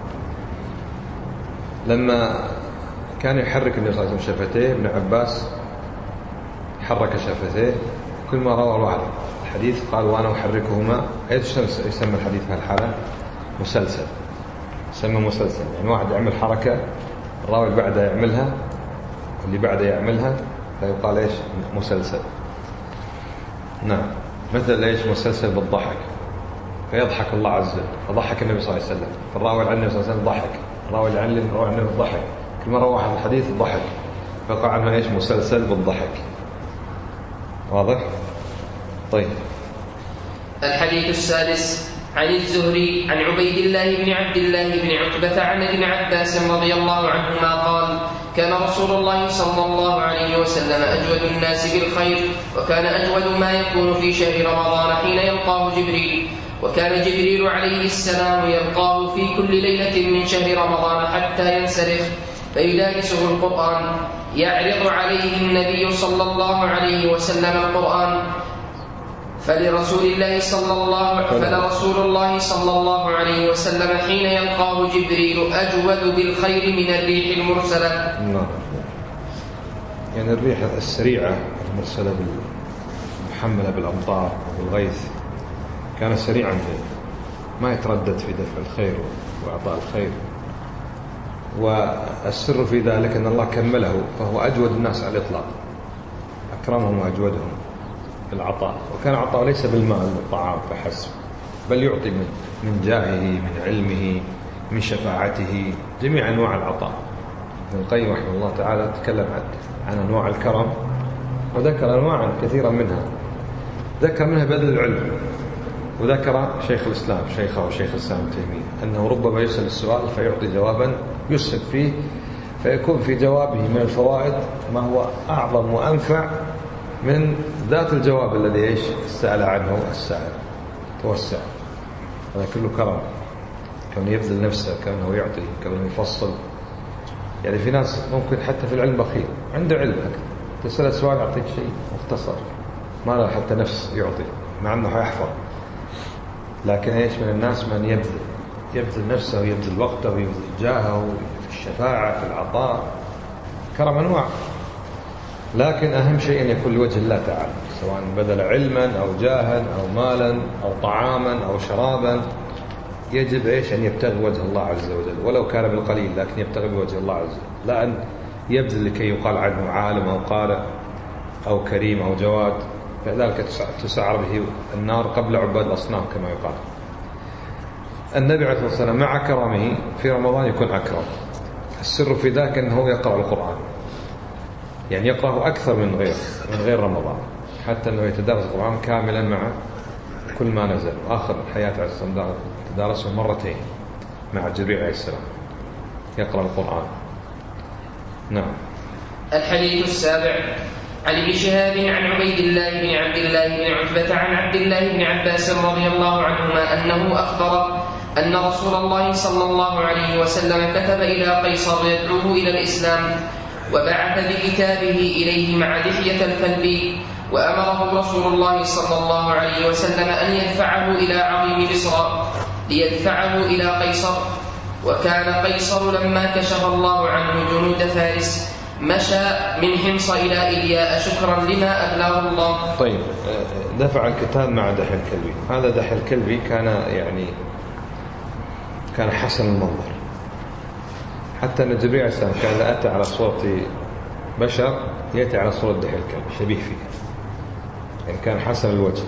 لما كان يحرك النبي صلى الله عليه وسلم شفتيه، ابن عباس حرك شفتيه كل ما روى واحد الحديث قال: وأنا أحركهما. ايش يسمى الحديث في الحالة؟ مسلسل، يسمى مسلسل، يعني واحد يعمل حركة الراوي اللي بعده يعملها واللي بعده يعملها، فيقال ايش؟ مسلسل. نعم. مثل ايش؟ مسلسل بالضحك، فيضحك الله عز وجل، فضحك النبي صلى الله عليه وسلم، فالراوي عن النبي صلى الله عليه وسلم ضحك، الراوي اللي عن النبي ضحك، كل مرة واحد الحديث ضحك، فقع عنه ايش؟ مسلسل بالضحك. واضح؟ طيب. الحديث السادس عن الزهري عن عبيد الله بن عبد الله بن عتبة عن ابن عباس رضي الله عنهما قال: كان رسول الله صلى الله عليه وسلم أجود الناس بالخير، وكان أجود ما يكون في شهر رمضان حين يلقاه جبريل، وكان جبريل عليه السلام يلقاه في كل ليلة من شهر رمضان حتى ينسلخ فيدارسه القرآن، يعرض عليه النبي صلى الله عليه وسلم القرآن، فلرسول الله صلى الله فلرسول الله صلى الله عليه وسلم حين يلقاه جبريل أجود بالخير من الريح المرسلة. نعم. يعني الريح السريعة المرسلة المحملة بالأمطار والغيث كان سريعا ما يتردد في دفع الخير وإعطاء الخير، والسر في ذلك أن الله كمله، فهو أجود الناس على الإطلاق، أكرمهم وأجودهم بالعطاء، وكان عطاء ليس بالمال والطعام فحسب، بل يعطي من من جاهه، من علمه، من شفاعته، جميع أنواع العطاء. ابن القيم رحمه الله تعالى تكلم عن أنواع الكرم، وذكر أنواعا كثيرا منها، ذكر منها بذل العلم، وذكر شيخ الإسلام شيخه وشيخ الإسلام ابن تيمية أنه ربما يسأل السؤال فيعطي جوابا يسهب فيه، فيكون في جوابه من الفوائد ما هو أعظم وأنفع من ذات الجواب الذي إيش سأل عنه السائل. توسع، هذا كله كرم، كونه يبذل نفسه، كونه يعطي، كونه يفصل. يعني في ناس ممكن حتى في العلم بخيل، عنده علم، تسأل سؤال يعطيك شيء مختصر، ما له حتى نفس يعطي، مع أنه حيحفظ. لكن إيش من الناس من يبذل يبذل نفسه ويبذل وقته ويبذل جاهه في الشفاعة، في العطاء، كرم أنواع. لكن أهم شيء أن يكون لوجه الله تعالى، سواء بذل علما أو جاها أو مالا أو طعاما أو شرابا، يجب إيش أن يبتغي وجه الله عز وجل، ولو كان بالقليل لكن يبتغي بوجه الله عز وجل، لا أن يبذل لكي يقال عنه عالم أو قارئ أو كريم أو جواد، فذلك تسعر به النار قبل عباد الأصنام كما يقال. النبي عليه الصلاة والسلام مع كرمه في رمضان يكون أكرم، السر في ذلك أنه يقرأ القرآن، يعني يقرأه أكثر من غير من غير رمضان، حتى أنه يتدارس القرآن كاملا مع كل ما نزل. آخر حياة عليه الصلاة والسلام تدارسه مرتين مع جبريل عليه السلام، يقرأ القرآن. نعم. الحديث السابع عن ابن شهاب عن عبيد الله بن عبد الله بن عتبة عن عبد الله بن عباس رضي الله عنهما أنه أخبر أن رسول الله صلى الله عليه وسلم كتب إلى قيصر يدعوه إلى الإسلام، وبعث بكتابه إليه مع دحية الكلب، وأمره رسول الله صلى الله عليه وسلم أن يدفعه إلى عظيم بصرى ليدفعه إلى قيصر. وكان قيصر لما كشف الله عنه جنود فارس مشى من حمص إلى إلياء شكرا لما أبلغه الله. طيب، دفع الكتاب مع دحي الكلبي. هذا دحي الكلبي كان يعني كان حسن المنظر، حتى أن جبريل عليه السلام كان إذا أتى على صورة بشر يأتي على صورة دحي الكلبي شبيه فيه، يعني كان حسن الوجه.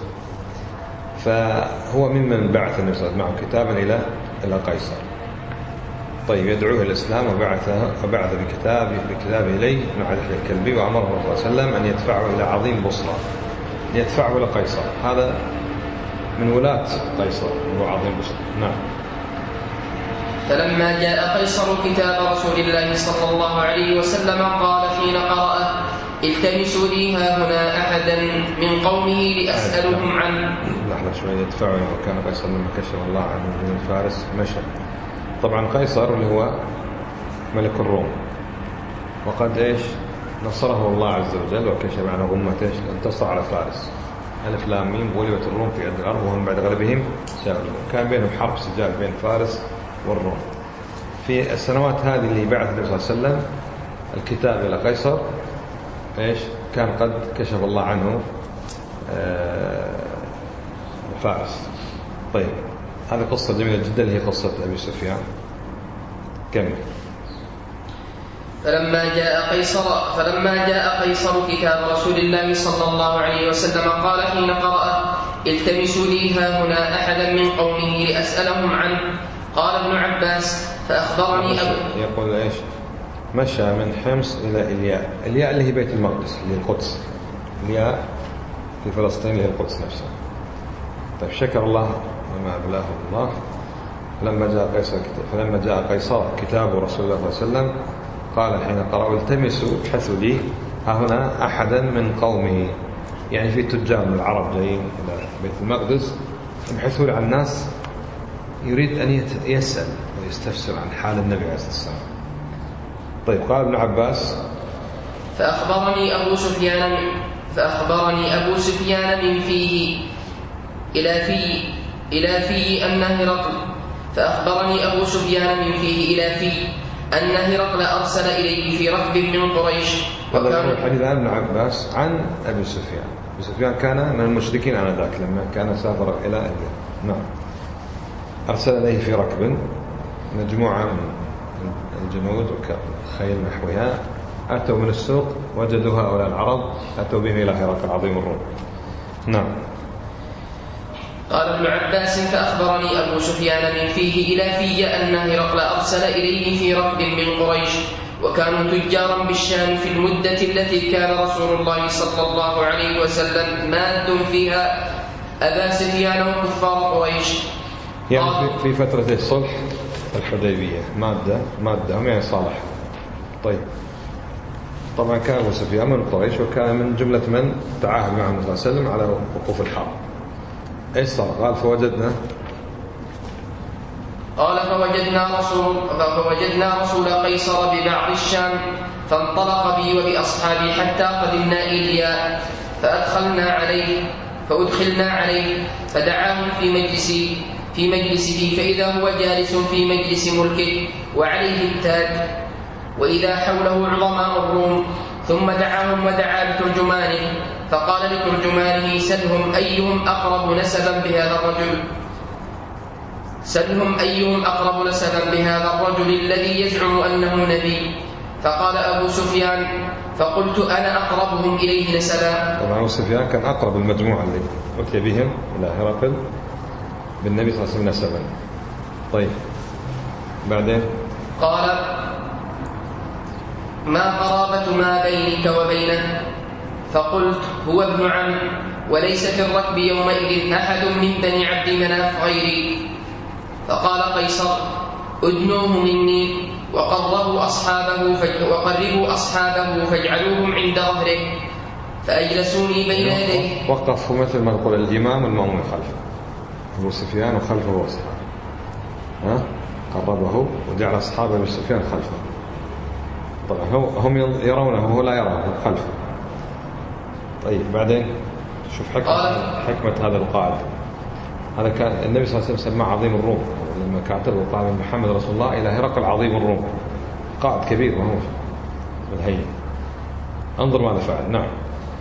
فهو ممن بعث النبي صلى الله عليه وسلم معه كتابا إلى إلى قيصر. طيب، يدعوه إلى الإسلام وبعثه وبعث بكتابه بكتابه إليه مع دحي الكلبي، وأمره الرسول صلى الله عليه وسلم أن يدفعه إلى عظيم بصرى يدفعه إلى قيصر. هذا من ولاة قيصر هو عظيم بصرى. نعم. فلما جاء قيصر كتاب رسول الله صلى الله عليه وسلم قال حين قرأه: التمسوا لي ها هنا أحدا من قومه لأسألهم عنه. لحظة شوية. يدفعه وكان قيصر لما كشف الله عنه من فارس مشى. طبعا قيصر اللي هو ملك الروم، وقد إيش نصره الله عز وجل وكشف عنه غمة إيش انتصر على فارس. ألف لام ميم غلبت الروم في أرض الأرض وهم بعد غلبهم سيغلبون. كان بينهم حرب سجال بين فارس والروم. في السنوات هذه اللي بعث النبي صلى الله عليه وسلم الكتاب إلى قيصر إيش كان قد كشف الله عنه فارس. طيب، هذه قصة جميلة جدا اللي هي قصة أبي سفيان. كمل. فلما جاء قيصر فلما جاء قيصر كتاب رسول الله صلى الله عليه وسلم قال حين قرأ: التمسوا لي ها هنا أحدا من قومه لأسألهم عنه. قال ابن عباس: فأخبرني أبو يقول إيش مشى من حمص إلى إلياء. إلياء اللي هي بيت المقدس اللي هي القدس. إلياء في فلسطين اللي هي القدس نفسها. طيب، شكر الله وما أبلاه الله. فلما جاء قيصر فلما جاء قيصر كتاب رسول الله صلى الله عليه وسلم قال حين قرأوا: التمسوا ابحثوا لي ها هنا أحدا من قومه. يعني في تجار من العرب جايين إلى بيت المقدس يبحثون عن الناس، يريد أن يسأل ويستفسر عن حال النبي عليه الصلاة والسلام. طيب، قال ابن عباس: فأخبرني أبو سفيان فأخبرني أبو سفيان من فيه إلى في إلى في أن هرقل فأخبرني أبو سفيان من فيه إلى في أن هرقل أرسل إليه في ركب من قريش. هذا الحديث عن ابن عباس عن أبي سفيان. أبي سفيان كان من المشركين آنذاك لما كان سافر إلى أهله. نعم. أرسل إليه في ركب مجموعة من الجنود وخيل نحوها، أتوا من السوق وجدوا هؤلاء العرب أتوا بهم إلى هرقل عظيم الروم. نعم. قال ابن عباس: فأخبرني أبو سفيان من فيه إلى في أن هرقل أرسل إليه في ركب من قريش، وكانوا تجارا بالشام في المدة التي كان رسول الله صلى الله عليه وسلم ماد فيها أبا سفيان وكفار قريش. يعني في فترة الصلح الحديبية مادة مادة هم يعني صالح. طيب، طبعا كان أبو سفيان من قريش وكان من جملة من تعاهد مع النبي صلى الله عليه وسلم على وقوف الحرب. ايش صار؟ قال: فوجدنا قال فوجدنا رسول فوجدنا رسول قيصر ببعض الشام، فانطلق بي وبأصحابي حتى قدمنا إلياء، فأدخلنا عليه فأدخلنا عليه فدعاهم في مجلسي في مجلسه، فإذا هو جالس في مجلس ملكه وعليه التاج، وإذا حوله عظماء الروم. ثم دعاهم ودعا بترجمانه، فقال لترجمانه: سلهم أيهم أقرب نسبا بهذا الرجل سلهم أيهم أقرب نسبا بهذا الرجل الذي يزعم أنه نبي. فقال أبو سفيان: فقلت أنا أقربهم إليه نسبا. طبعا أبو سفيان كان أقرب المجموعة اللي أتي بهم إلى هرقل بالنبي صلى الله عليه وسلم نسبا. طيب، بعدين قال: ما قرابة ما بينك وبينه؟ فقلت: هو ابن عم، وليس في الركب يومئذ أحد من بني عبد مناف غيري. فقال قيصر: أدنوه مني. وقربوا أصحابه فج... وقربوا أصحابه فاجعلوهم عند ظهره فأجلسوني بين يديه. وقفوا مثل ما نقول الإمام والمأموم خلفه، أبو سفيان وخلفه أصحابه، ها قربه وجعل أصحابه أبو سفيان خلفه. طبعا هم يرونه وهو لا يراه خلفه. طيب بعدين شوف حكمة, حكمة هذا القائد. هذا كان النبي صلى الله عليه وسلم سماه عظيم الروم، لما كاتب وقال من محمد رسول الله إلى هرقل عظيم الروم، قائد كبير وهو بالهين. انظر ماذا فعل. نعم.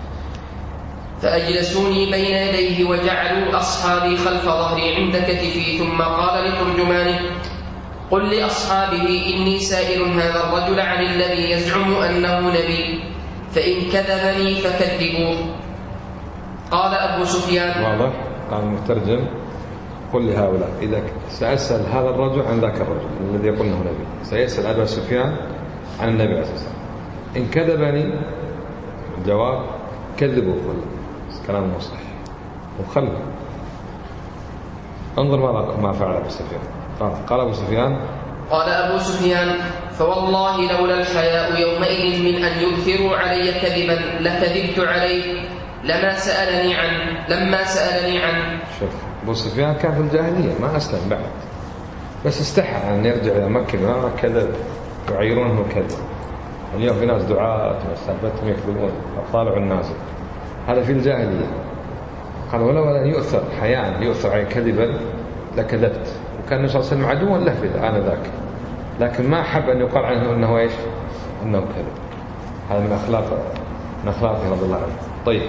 فأجلسوني بين يديه وجعلوا أصحابي خلف ظهري عند كتفي، ثم قال لترجمانه قل لأصحابه إني سائل هذا الرجل عن الذي يزعم أنه نبي، فإن كذبني فكذبوه. قال أبو سفيان. واضح؟ قال المترجم قل لهؤلاء إذا سأسأل هذا الرجل عن ذاك الرجل الذي يقول أنه نبي، سيسأل أبو سفيان عن النبي عليه الصلاة والسلام، إن كذبني الجواب كذبوه، كلام صحيح وخلوا. انظر ماذا ما فعل أبو سفيان. قال, قال أبو سفيان قال أبو سفيان فوالله لولا الحياء يومئذ من أن يؤثروا علي كذبا لكذبت عليه لما سألني عنه لما سألني عنه. شوف أبو سفيان كان في الجاهلية ما أسلم بعد، بس استحى أن يرجع إلى مكة ما كذب يعيرونه كذب. اليوم في ناس دعاة وثبتهم يكذبون طالعوا النازل، هذا في الجاهلية. قال ولو أن يؤثر حياء يؤثر عليه كذبا لكذبت، وكان النبي صلى الله عليه وسلم عدوا له في آنذاك، لكن ما حب أن يقال عنه أنه إيش؟ أنه كذب. هذا من أخلاق من أخلاقه رضي الله عنه. طيب.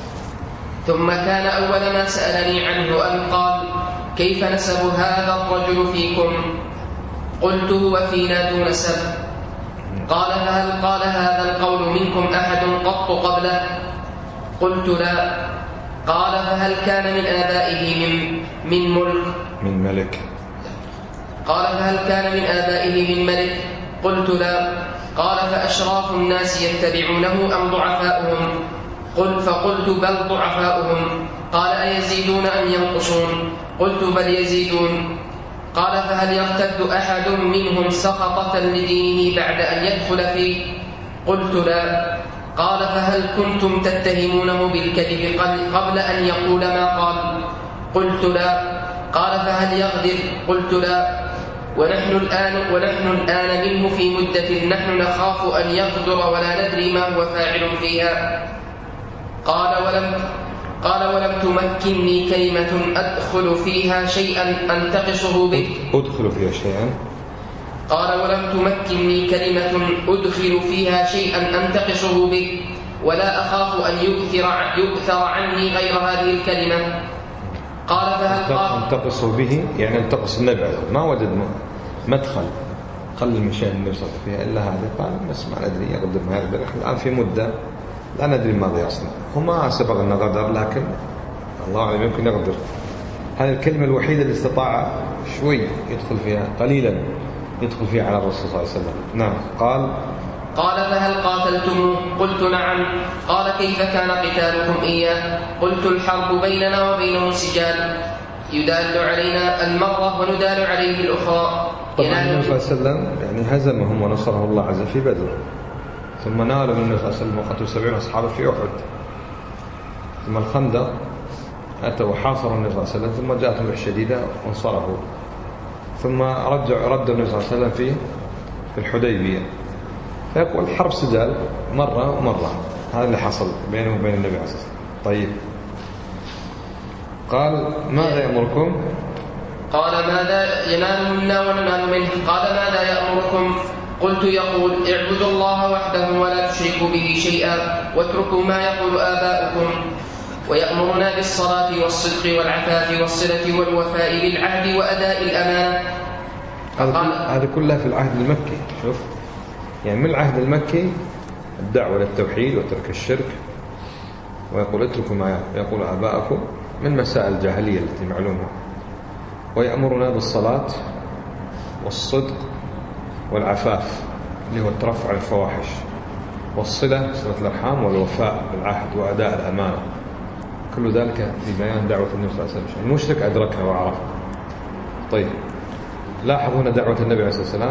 ثم كان أول ما سألني عنه أن قال كيف نسب هذا الرجل فيكم؟ قلت هو فينا ذو نسب. قال فهل قال هذا القول منكم أحد قط قبله؟ قلت لا. قال فهل كان من آبائه من, من ملك من ملك؟ قال فهل كان من آبائه من ملك؟ قلت لا. قال فأشراف الناس يتبعونه أم ضعفاؤهم؟ قل فقلت بل ضعفاؤهم. قال أيزيدون أم ينقصون؟ قلت بل يزيدون. قال فهل يرتد أحد منهم سخطة لدينه بعد أن يدخل فيه؟ قلت لا. قال فهل كنتم تتهمونه بالكذب قبل أن يقول ما قال؟ قلت لا. قال فهل يغدر؟ قلت لا. ونحن الآن, ونحن الآن منه في مدة نحن نخاف أن يغدر ولا ندري ما هو فاعل فيها. قال ولم, قال ولم تمكنني كلمة أدخل فيها شيئا أنتقصه به. أدخل فيها شيئا. قال ولم تمكنني كلمة أدخل فيها شيئا أنتقصه به ولا أخاف أن يؤثر, يؤثر عني غير هذه الكلمة. قال فهل قال انتقصه به يعني انتقص النبي، ما وجد مدخل قلل من شيء النبي صلى الله عليه وسلم إلا هذا. قال بس ما ندري يقدر ما يقدر، الآن في مدة لا ندري ماذا يصنع. هو ما سبق أن غدر، لكن الله أعلم يمكن يقدر. هذه الكلمة الوحيدة اللي استطاع شوي يدخل فيها قليلا يدخل فيها على الرسول صلى الله عليه وسلم. نعم. قال قال فهل قاتلتموه؟ قلت نعم. قال كيف كان قتالكم إياه؟ قلت الحرب بيننا وبينه سجال يدال علينا المرة وندال عليه الأخرى. طبعا النبي صلى الله عليه وسلم يعني هزمهم ونصره الله عز وجل في بدر، ثم نالوا من النبي صلى الله عليه وسلم وقتلوا سبعين أصحابه في أحد، ثم الخندق أتوا وحاصروا النبي صلى الله عليه وسلم، ثم جاءتهم الشديدة وانصرفوا، ثم رجع ردوا النبي صلى الله عليه وسلم في في الحديبية. فيقول الحرب سجال مرة ومرة. هذا اللي حصل بينه وبين النبي عليه الصلاة والسلام. طيب. قال ماذا يأمركم؟ قال ماذا ينال منا وننال منه؟ قال ماذا يأمركم؟ قلت يقول اعبدوا الله وحده ولا تشركوا به شيئا واتركوا ما يقول آباؤكم، ويأمرنا بالصلاة والصدق والعفاف والصلة والوفاء بالعهد وأداء الأمانة. هذا كلها في العهد المكي. شوف يعني من العهد المكي الدعوة للتوحيد وترك الشرك، ويقول اتركوا ما يقول آباءكم من مسائل الجاهلية التي معلومة، ويأمرنا بالصلاة والصدق والعفاف اللي هو الترفع عن الفواحش، والصلة صلة الأرحام، والوفاء بالعهد وأداء الأمانة. كل ذلك في بيان دعوة النبي صلى الله عليه وسلم. المشرك أدركها وعرفها. طيب لاحظوا هنا دعوة النبي عليه الصلاة والسلام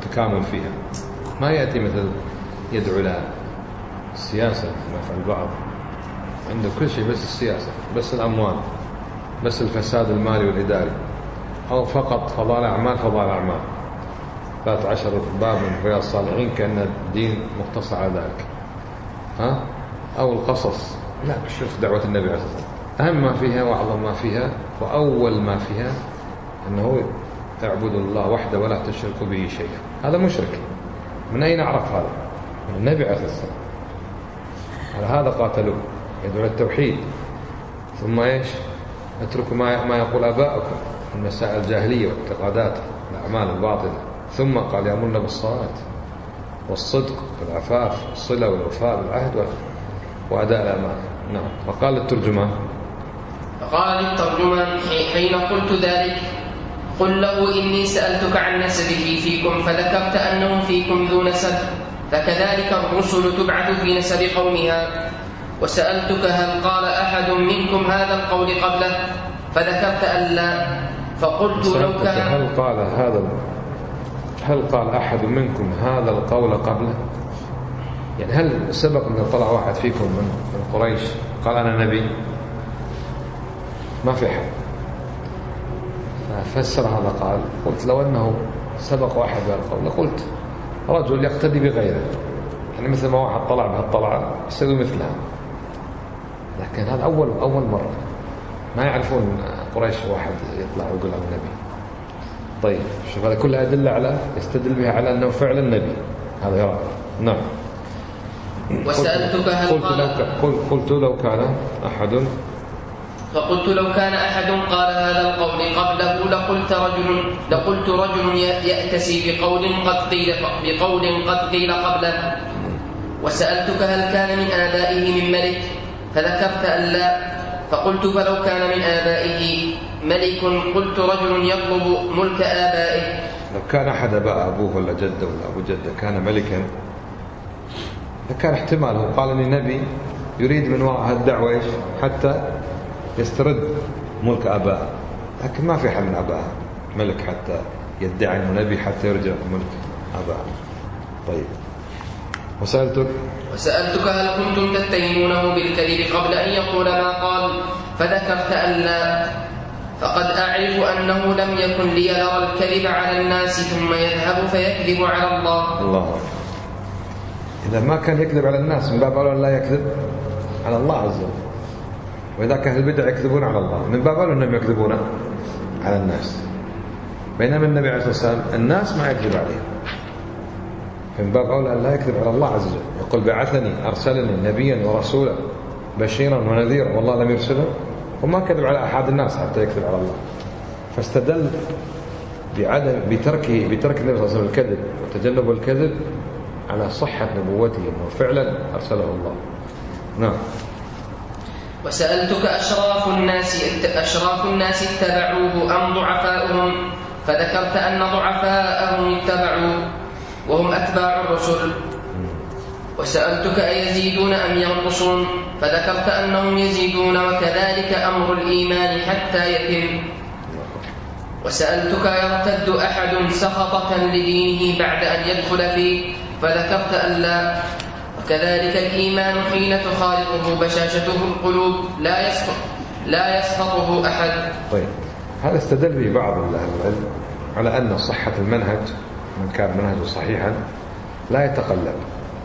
والتكامل فيها. ما يأتي مثل يدعو إلى السياسة كما يفعل البعض، عنده كل شيء بس السياسة، بس الأموال، بس الفساد المالي والإداري، أو فقط فضائل أعمال فضائل أعمال، ثلاث عشر باب من رياض الصالحين كأن الدين مقتصر على ذلك، ها؟ أو القصص. لا، شوف دعوة النبي عليه الصلاة والسلام، أهم ما فيها وأعظم ما فيها وأول ما فيها أنه اعبدوا الله وحده ولا تشركوا به شيئا. هذا مشرك. من أين عرف هذا؟ من النبي عليه الصلاة والسلام. على هذا قاتلوه، يدعو التوحيد. ثم إيش؟ اتركوا ما يقول آباؤكم من مسائل الجاهلية واعتقادات الأعمال الباطلة. ثم قال يأمرنا بالصلاة والصدق والعفاف والصلة والوفاء بالعهد وأداء الأمانة. نعم. وقال للترجمان فقال للترجمان حين قلت ذلك: قل له إني سألتك عن نسبه فيكم فذكرت أنه فيكم ذو نسب، فكذلك الرسل تبعث في نسب قومها. وسألتك هل قال أحد منكم هذا القول قبله فذكرت أن لا، فقلت لو كان هل قال هذا هل قال أحد منكم هذا القول قبله؟ يعني هل سبق أن طلع واحد فيكم من قريش قال أنا نبي؟ ما في حد. فسر هذا قال قلت لو أنه سبق واحد بهالقول لقلت رجل يقتدي بغيره، يعني مثل ما واحد طلع بهالطلعة يسوي مثلها، لكن هذا أول أول مرة ما يعرفون قريش واحد يطلع ويقول عنه نبي. طيب شوف هذا كلها أدلة على يستدل بها على أنه فعلا نبي. هذا يرى. نعم. وسألتك هل قلت لو, قلت, قلت لو كان أحد فقلت لو كان أحد قال هذا القول قبله لقلت رجل لقلت رجل يأتسي بقول قد قيل بقول قد قيل قبله. وسألتك هل كان من آبائه من ملك فذكرت أن لا، فقلت فلو كان من آبائه ملك قلت رجل يطلب ملك آبائه. لو كان أحد أباء أبوه ولا جده ولا أبو جده كان ملكا كان احتماله قال إني نبي يريد من وراء هالدعوة إيش حتى يسترد ملك أباء، لكن ما في حد من أباء ملك حتى يدعي أنه نبي حتى يرجع ملك أباء. طيب وسألتك وسألتك هل كنتم تتهمونه بالكذب قبل أن يقول ما قال فذكرت أن لا، فقد أعرف أنه لم يكن ليرى الكذب على الناس ثم يذهب فيكذب على الله. الله. إذا ما كان يكذب على الناس من باب أولى لا يكذب على الله عز وجل، وإذا كان البدع يكذبون على الله من باب أولى أنهم يكذبون على الناس، بينما النبي عليه الصلاة والسلام الناس ما يكذب عليه، من باب أولى أن لا يكذب على الله عز وجل. يقول بعثني أرسلني نبيا ورسولا بشيرا ونذيرا والله لم يرسله، وما كذب على أحد الناس حتى يكذب على الله. فاستدل بعدم بتركه بترك النبي صلى الله عليه وسلم الكذب وتجنب الكذب على صحة نبوته أنه فعلا أرسله الله. نعم. وسألتك أشراف الناس أشراف الناس اتبعوه أم ضعفاؤهم فذكرت أن ضعفاءهم اتبعوه وهم أتباع الرسل. وسألتك أيزيدون أم ينقصون فذكرت أنهم يزيدون وكذلك أمر الإيمان حتى يتم. وسألتك يرتد أحد سخطة لدينه بعد أن يدخل فيه فذكرت أن لا، وكذلك الإيمان حين تخالطه بشاشته القلوب لا يسقط لا يسقطه أحد. طيب هذا استدل به بعض أهل العلم على أن صحة المنهج من كان منهجه صحيحا لا يتقلب.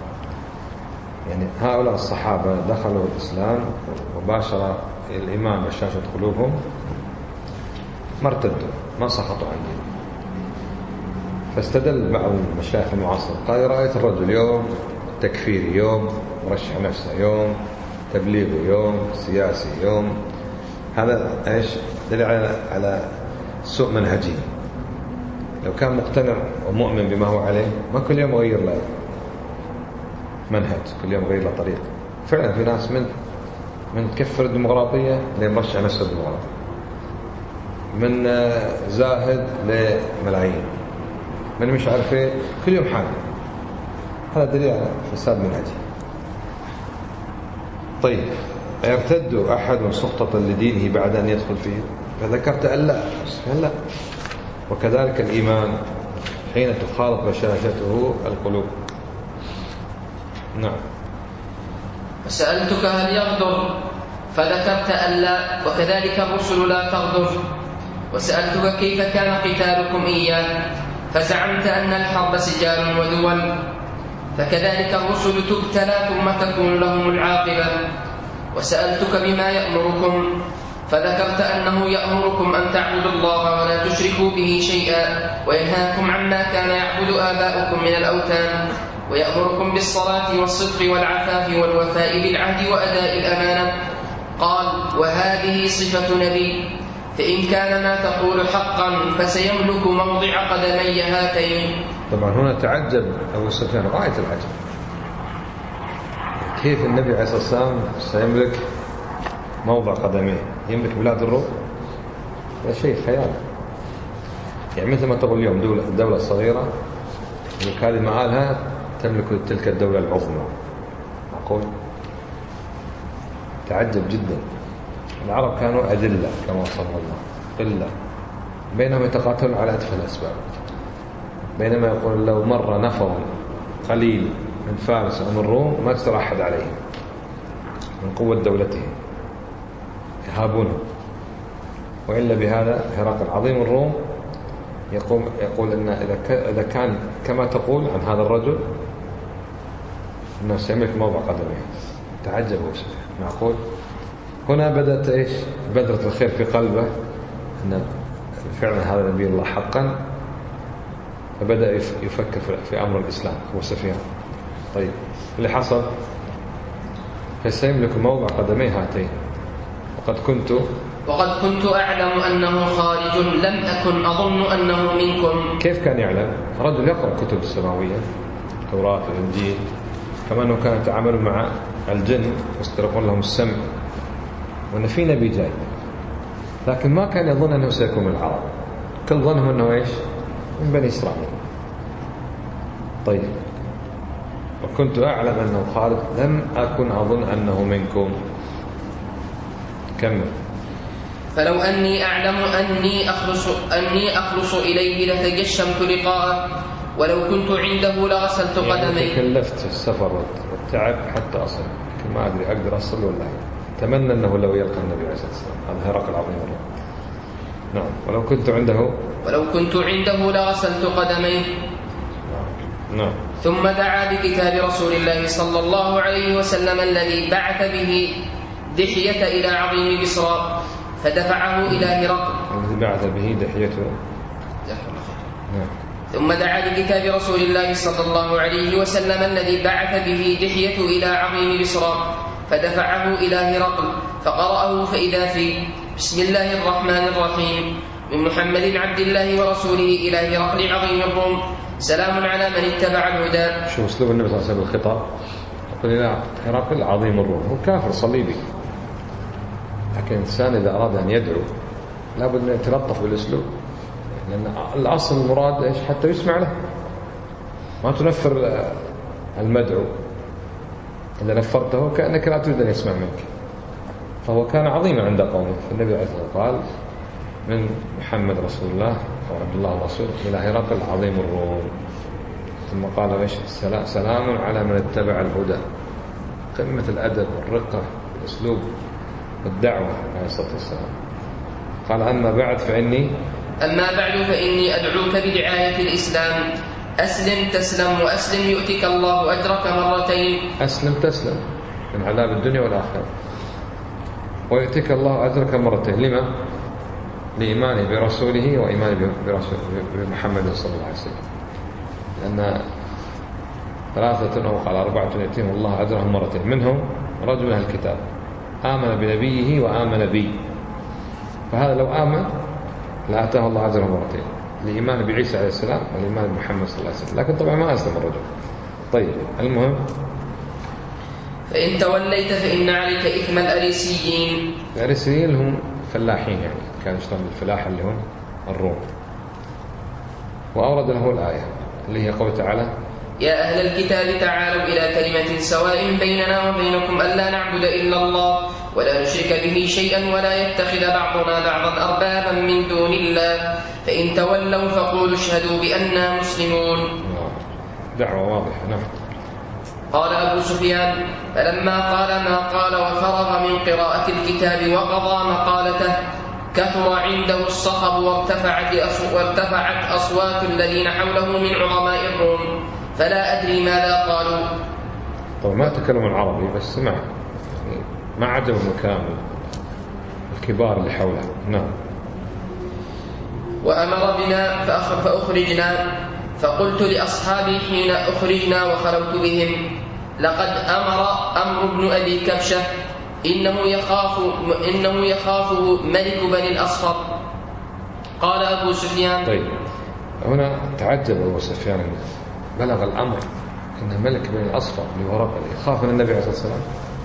يعني هؤلاء الصحابة دخلوا الإسلام وباشر الإيمان بشاشة قلوبهم ما ارتدوا ما سقطوا عن دينهم. فاستدل بعض المشايخ المعاصر قال رأيت الرجل يوم تكفيري يوم مرشح نفسه يوم تبليغي يوم سياسي يوم، هذا ايش دليل على على سوء منهجي. لو كان مقتنع ومؤمن بما هو عليه ما كل يوم يغير له منهج، كل يوم يغير له طريق. فعلا في ناس من من كفر الديمقراطية لمرشح نفسه الديمقراطية، من زاهد لملايين، من مش عارف ايه، كل يوم حاجة. هذا دليل على فساد منهجي. طيب يرتد أحد سقطة لدينه بعد أن يدخل فيه فذكرت أن لا لا، وكذلك الإيمان حين تخالط بشاشته القلوب. نعم. وسألتك هل يغدر فذكرت أن لا، وكذلك الرسل لا تغدر. وسألتك كيف كان قتالكم إياه فزعمت أن الحرب سجال ودول، فكذلك الرسل تبتلى ثم تكون لهم العاقبة. وسألتك بما يأمركم فذكرت أنه يأمركم أن تعبدوا الله ولا تشركوا به شيئا، وينهاكم عما كان يعبد آباؤكم من الأوثان، ويأمركم بالصلاة والصدق والعفاف والوفاء بالعهد وأداء الأمانة. قال: وهذه صفة نبي، فإن كان ما تقول حقا فسيملك موضع قدمي هاتين. طبعا هنا تعجب أبو سفيان غاية العجب، كيف النبي عليه الصلاة والسلام سيملك موضع قدميه؟ يملك بلاد الروم؟ هذا شيء خيال. يعني مثل ما تقول اليوم دولة, دولة صغيرة هذه معالها تملك تلك الدولة العظمى. معقول؟ تعجب جدا. العرب كانوا أذلة كما وصف الله، قلة، بينهم يتقاتلون على أتفه الأسباب. بينما يقول لو مر نفر قليل من فارس أو من الروم ما تستر أحد عليهم من قوة دولتهم، يهابونه. وإلا بهذا هرقل عظيم الروم يقول, يقول إن إذا كان كما تقول عن هذا الرجل أنه سيملك موضع قدمه. تعجبوا. معقول؟ هنا بدأت إيش بذرة الخير في قلبه أن فعلا هذا نبي الله حقا، فبدأ يفكر في أمر الإسلام هو سفيان. طيب اللي حصل فسيملك موضع قدميه هاتين. وقد كنت وقد كنت أعلم أنه خارج، لم أكن أظن أنه منكم. كيف كان يعلم؟ رجل يقرأ كتب السماوية، التوراة والإنجيل، كما أنه كان يتعامل مع الجن واسترقون لهم السمع وأن في نبي جاي، لكن ما كان يظن أنه سيكون من العرب. كل ظنهم أنه إيش؟ من بني إسرائيل. طيب وكنت أعلم أنه خارج، لم أكن أظن أنه منكم. كمل. فلو أني أعلم أني أخلص, أني أخلص إليه لتجشمت لقاءه، ولو كنت عنده لغسلت قدمي. يعني تكلفت في السفر والتعب حتى أصل، لكن ما أدري أقدر أصل ولا لا. أتمنى أنه لو يلقى النبي عليه الصلاة والسلام. هذا هرقل العظيم الروم. نعم. ولو كنت عنده ولو كنت عنده لغسلت قدمي. نعم. ثم دعا بكتاب رسول الله صلى الله عليه وسلم الذي بعث به دحية إلى عظيم بصرى، فدفعه إلى هرقل. الذي بعث به دحيته. نعم. ثم دعا بكتاب رسول الله صلى الله عليه وسلم الذي بعث به دحية إلى عظيم بصرى، فدفعه إلى هرقل فقرأه فإذا فيه: بسم الله الرحمن الرحيم، من محمد عبد الله ورسوله إلى هرقل عظيم الروم، سلام على من اتبع الهدى. شو أسلوب النبي صلى الله عليه وسلم الخطاب؟ يقول إلى هرقل عظيم الروم. هو كافر صليبي، لكن الإنسان إذا أراد أن يدعو لابد أن يتلطف بالأسلوب، لأن الأصل المراد إيش؟ حتى يسمع له، ما تنفر المدعو. إذا نفرته كأنك لا تريد أن يسمع منك. فهو كان عظيما عند قومه. فالنبي عليه الصلاة والسلام قال: من محمد رسول الله وعبد الله الرسول إلى هرقل عظيم الروم. ثم قال: إيش؟ سلام على من اتبع الهدى. قمة الأدب والرقة والأسلوب والدعوة عليه الصلاة والسلام. قال: أما بعد فإني أما بعد فإني أدعوك بدعاية الإسلام، أسلم تسلم، وأسلم يؤتك الله أجرك مرتين. أسلم تسلم من عذاب الدنيا والآخرة، ويؤتك الله أجرك مرتين. لما؟ لإيمانه برسوله وإيمانه بمحمد صلى الله عليه وسلم. لأن ثلاثة أو قال أربعة يأتيهم الله أجرهم مرتين، منهم رجل أهل الكتاب آمن بنبيه وآمن بي. فهذا لو آمن لآتاه الله أجره مرتين، لإيمان بعيسى عليه السلام والإيمان بمحمد صلى الله عليه وسلم. لكن طبعا ما أسلم الرجل. طيب المهم: فإن توليت فإن عليك إثم الأريسيين. الأريسيين هم فلاحين، يعني كانوا يشتغلون بالفلاحة اللي هم الروم. وأورد له الآية اللي هي قوله تعالى: يا أهل الكتاب تعالوا إلى كلمة سواء بيننا وبينكم ألا نعبد إلا الله ولا نشرك به شيئا ولا يتخذ بعضنا بعضا أربابا من دون الله فإن تولوا فقولوا اشهدوا بأننا مسلمون. دعوة واضحة. نعم. قال أبو سفيان فلما قال ما قال وفرغ من قراءة الكتاب وقضى مقالته كثر عنده الصخب وارتفعت, وارتفعت أصوات الذين حوله من عظماء الروم فلا أدري ماذا قالوا. طبعا ما تكلم العربي بس سمع ما عجب المكان الكبار اللي حوله. نعم. وأمر بنا فأخرجنا فقلت لأصحابي حين أخرجنا وخلوت بهم لقد أمر أمر ابن أبي كبشة إنه يخاف إنه يخافه ملك بني الأصفر. قال أبو سفيان. طيب هنا تعجب أبو سفيان بلغ الأمر إن ملك بني الأصفر اللي هو رقل يخاف من النبي عليه الصلاة والسلام.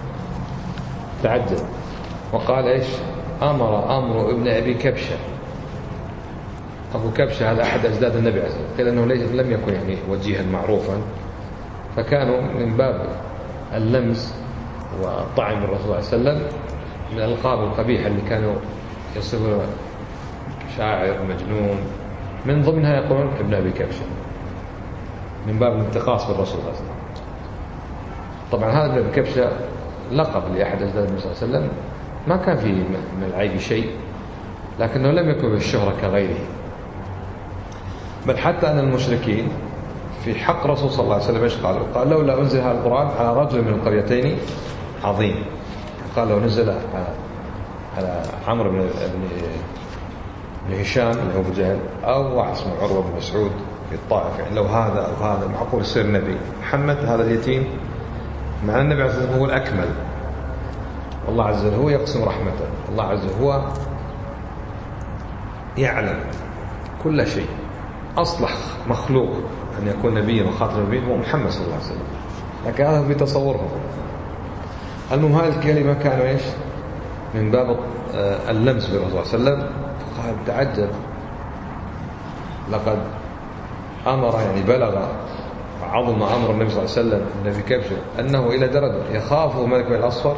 تعجب وقال إيش أمر أمر ابن أبي كبشة. أبو كبشة هذا أحد أجداد النبي عليه الصلاة والسلام قال أنه لم يكن يعني وجيها معروفا فكانوا من باب اللمس وطعن الرسول صلى الله عليه وسلم من الألقاب القبيحة اللي كانوا يصفون شاعر مجنون من ضمنها يقولون ابن أبي كبشة من باب الانتقاص بالرسول صلى الله عليه وسلم. طبعا هذا ابن أبي كبشة لقب لأحد أجداد النبي صلى الله عليه وسلم ما كان فيه من العيب شيء لكنه لم يكن بالشهرة كغيره بل حتى أن المشركين في حق رسول صلى الله عليه وسلم ايش قالوا؟ قال لولا أنزل هذا القرآن على رجل من القريتين عظيم. قال لو نزل على على عمرو بن بن هشام اللي هو أبو جهل أو واحد اسمه عروة بن مسعود في الطائف يعني لو هذا أو هذا معقول يصير نبي. محمد هذا اليتيم مع النبي عليه الصلاة والسلام هو الأكمل والله عز وجل هو يقسم رحمته. الله عز وجل هو يعلم كل شيء. أصلح مخلوق أن يكون نبيا وخاتم النبيين هو محمد صلى الله عليه وسلم لكن هذا في تصورهم. المهم هذه الكلمة كانوا إيش من باب اللمس بالرسول صلى الله عليه وسلم. فقال تعجب لقد أمر يعني بلغ عظم أمر النبي صلى الله عليه وسلم النبي كبشة أنه إلى درجة يخافه ملك بني الأصفر.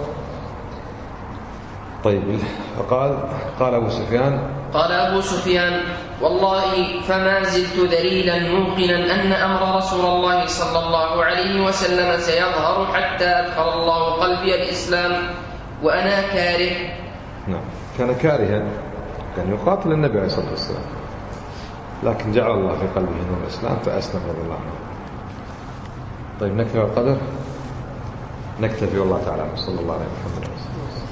طيب فقال قال أبو سفيان قال أبو سفيان والله فما زلت ذليلا موقنا أن أمر رسول الله صلى الله عليه وسلم سيظهر حتى أدخل الله قلبي الإسلام وأنا كاره. نعم كان كارها كان يقاتل النبي عليه الصلاة والسلام لكن جعل الله في قلبه نور الإسلام فأسلم رضي الله عنه. طيب نكفي القدر نكتفي والله تعالى صلى الله عليه وسلم.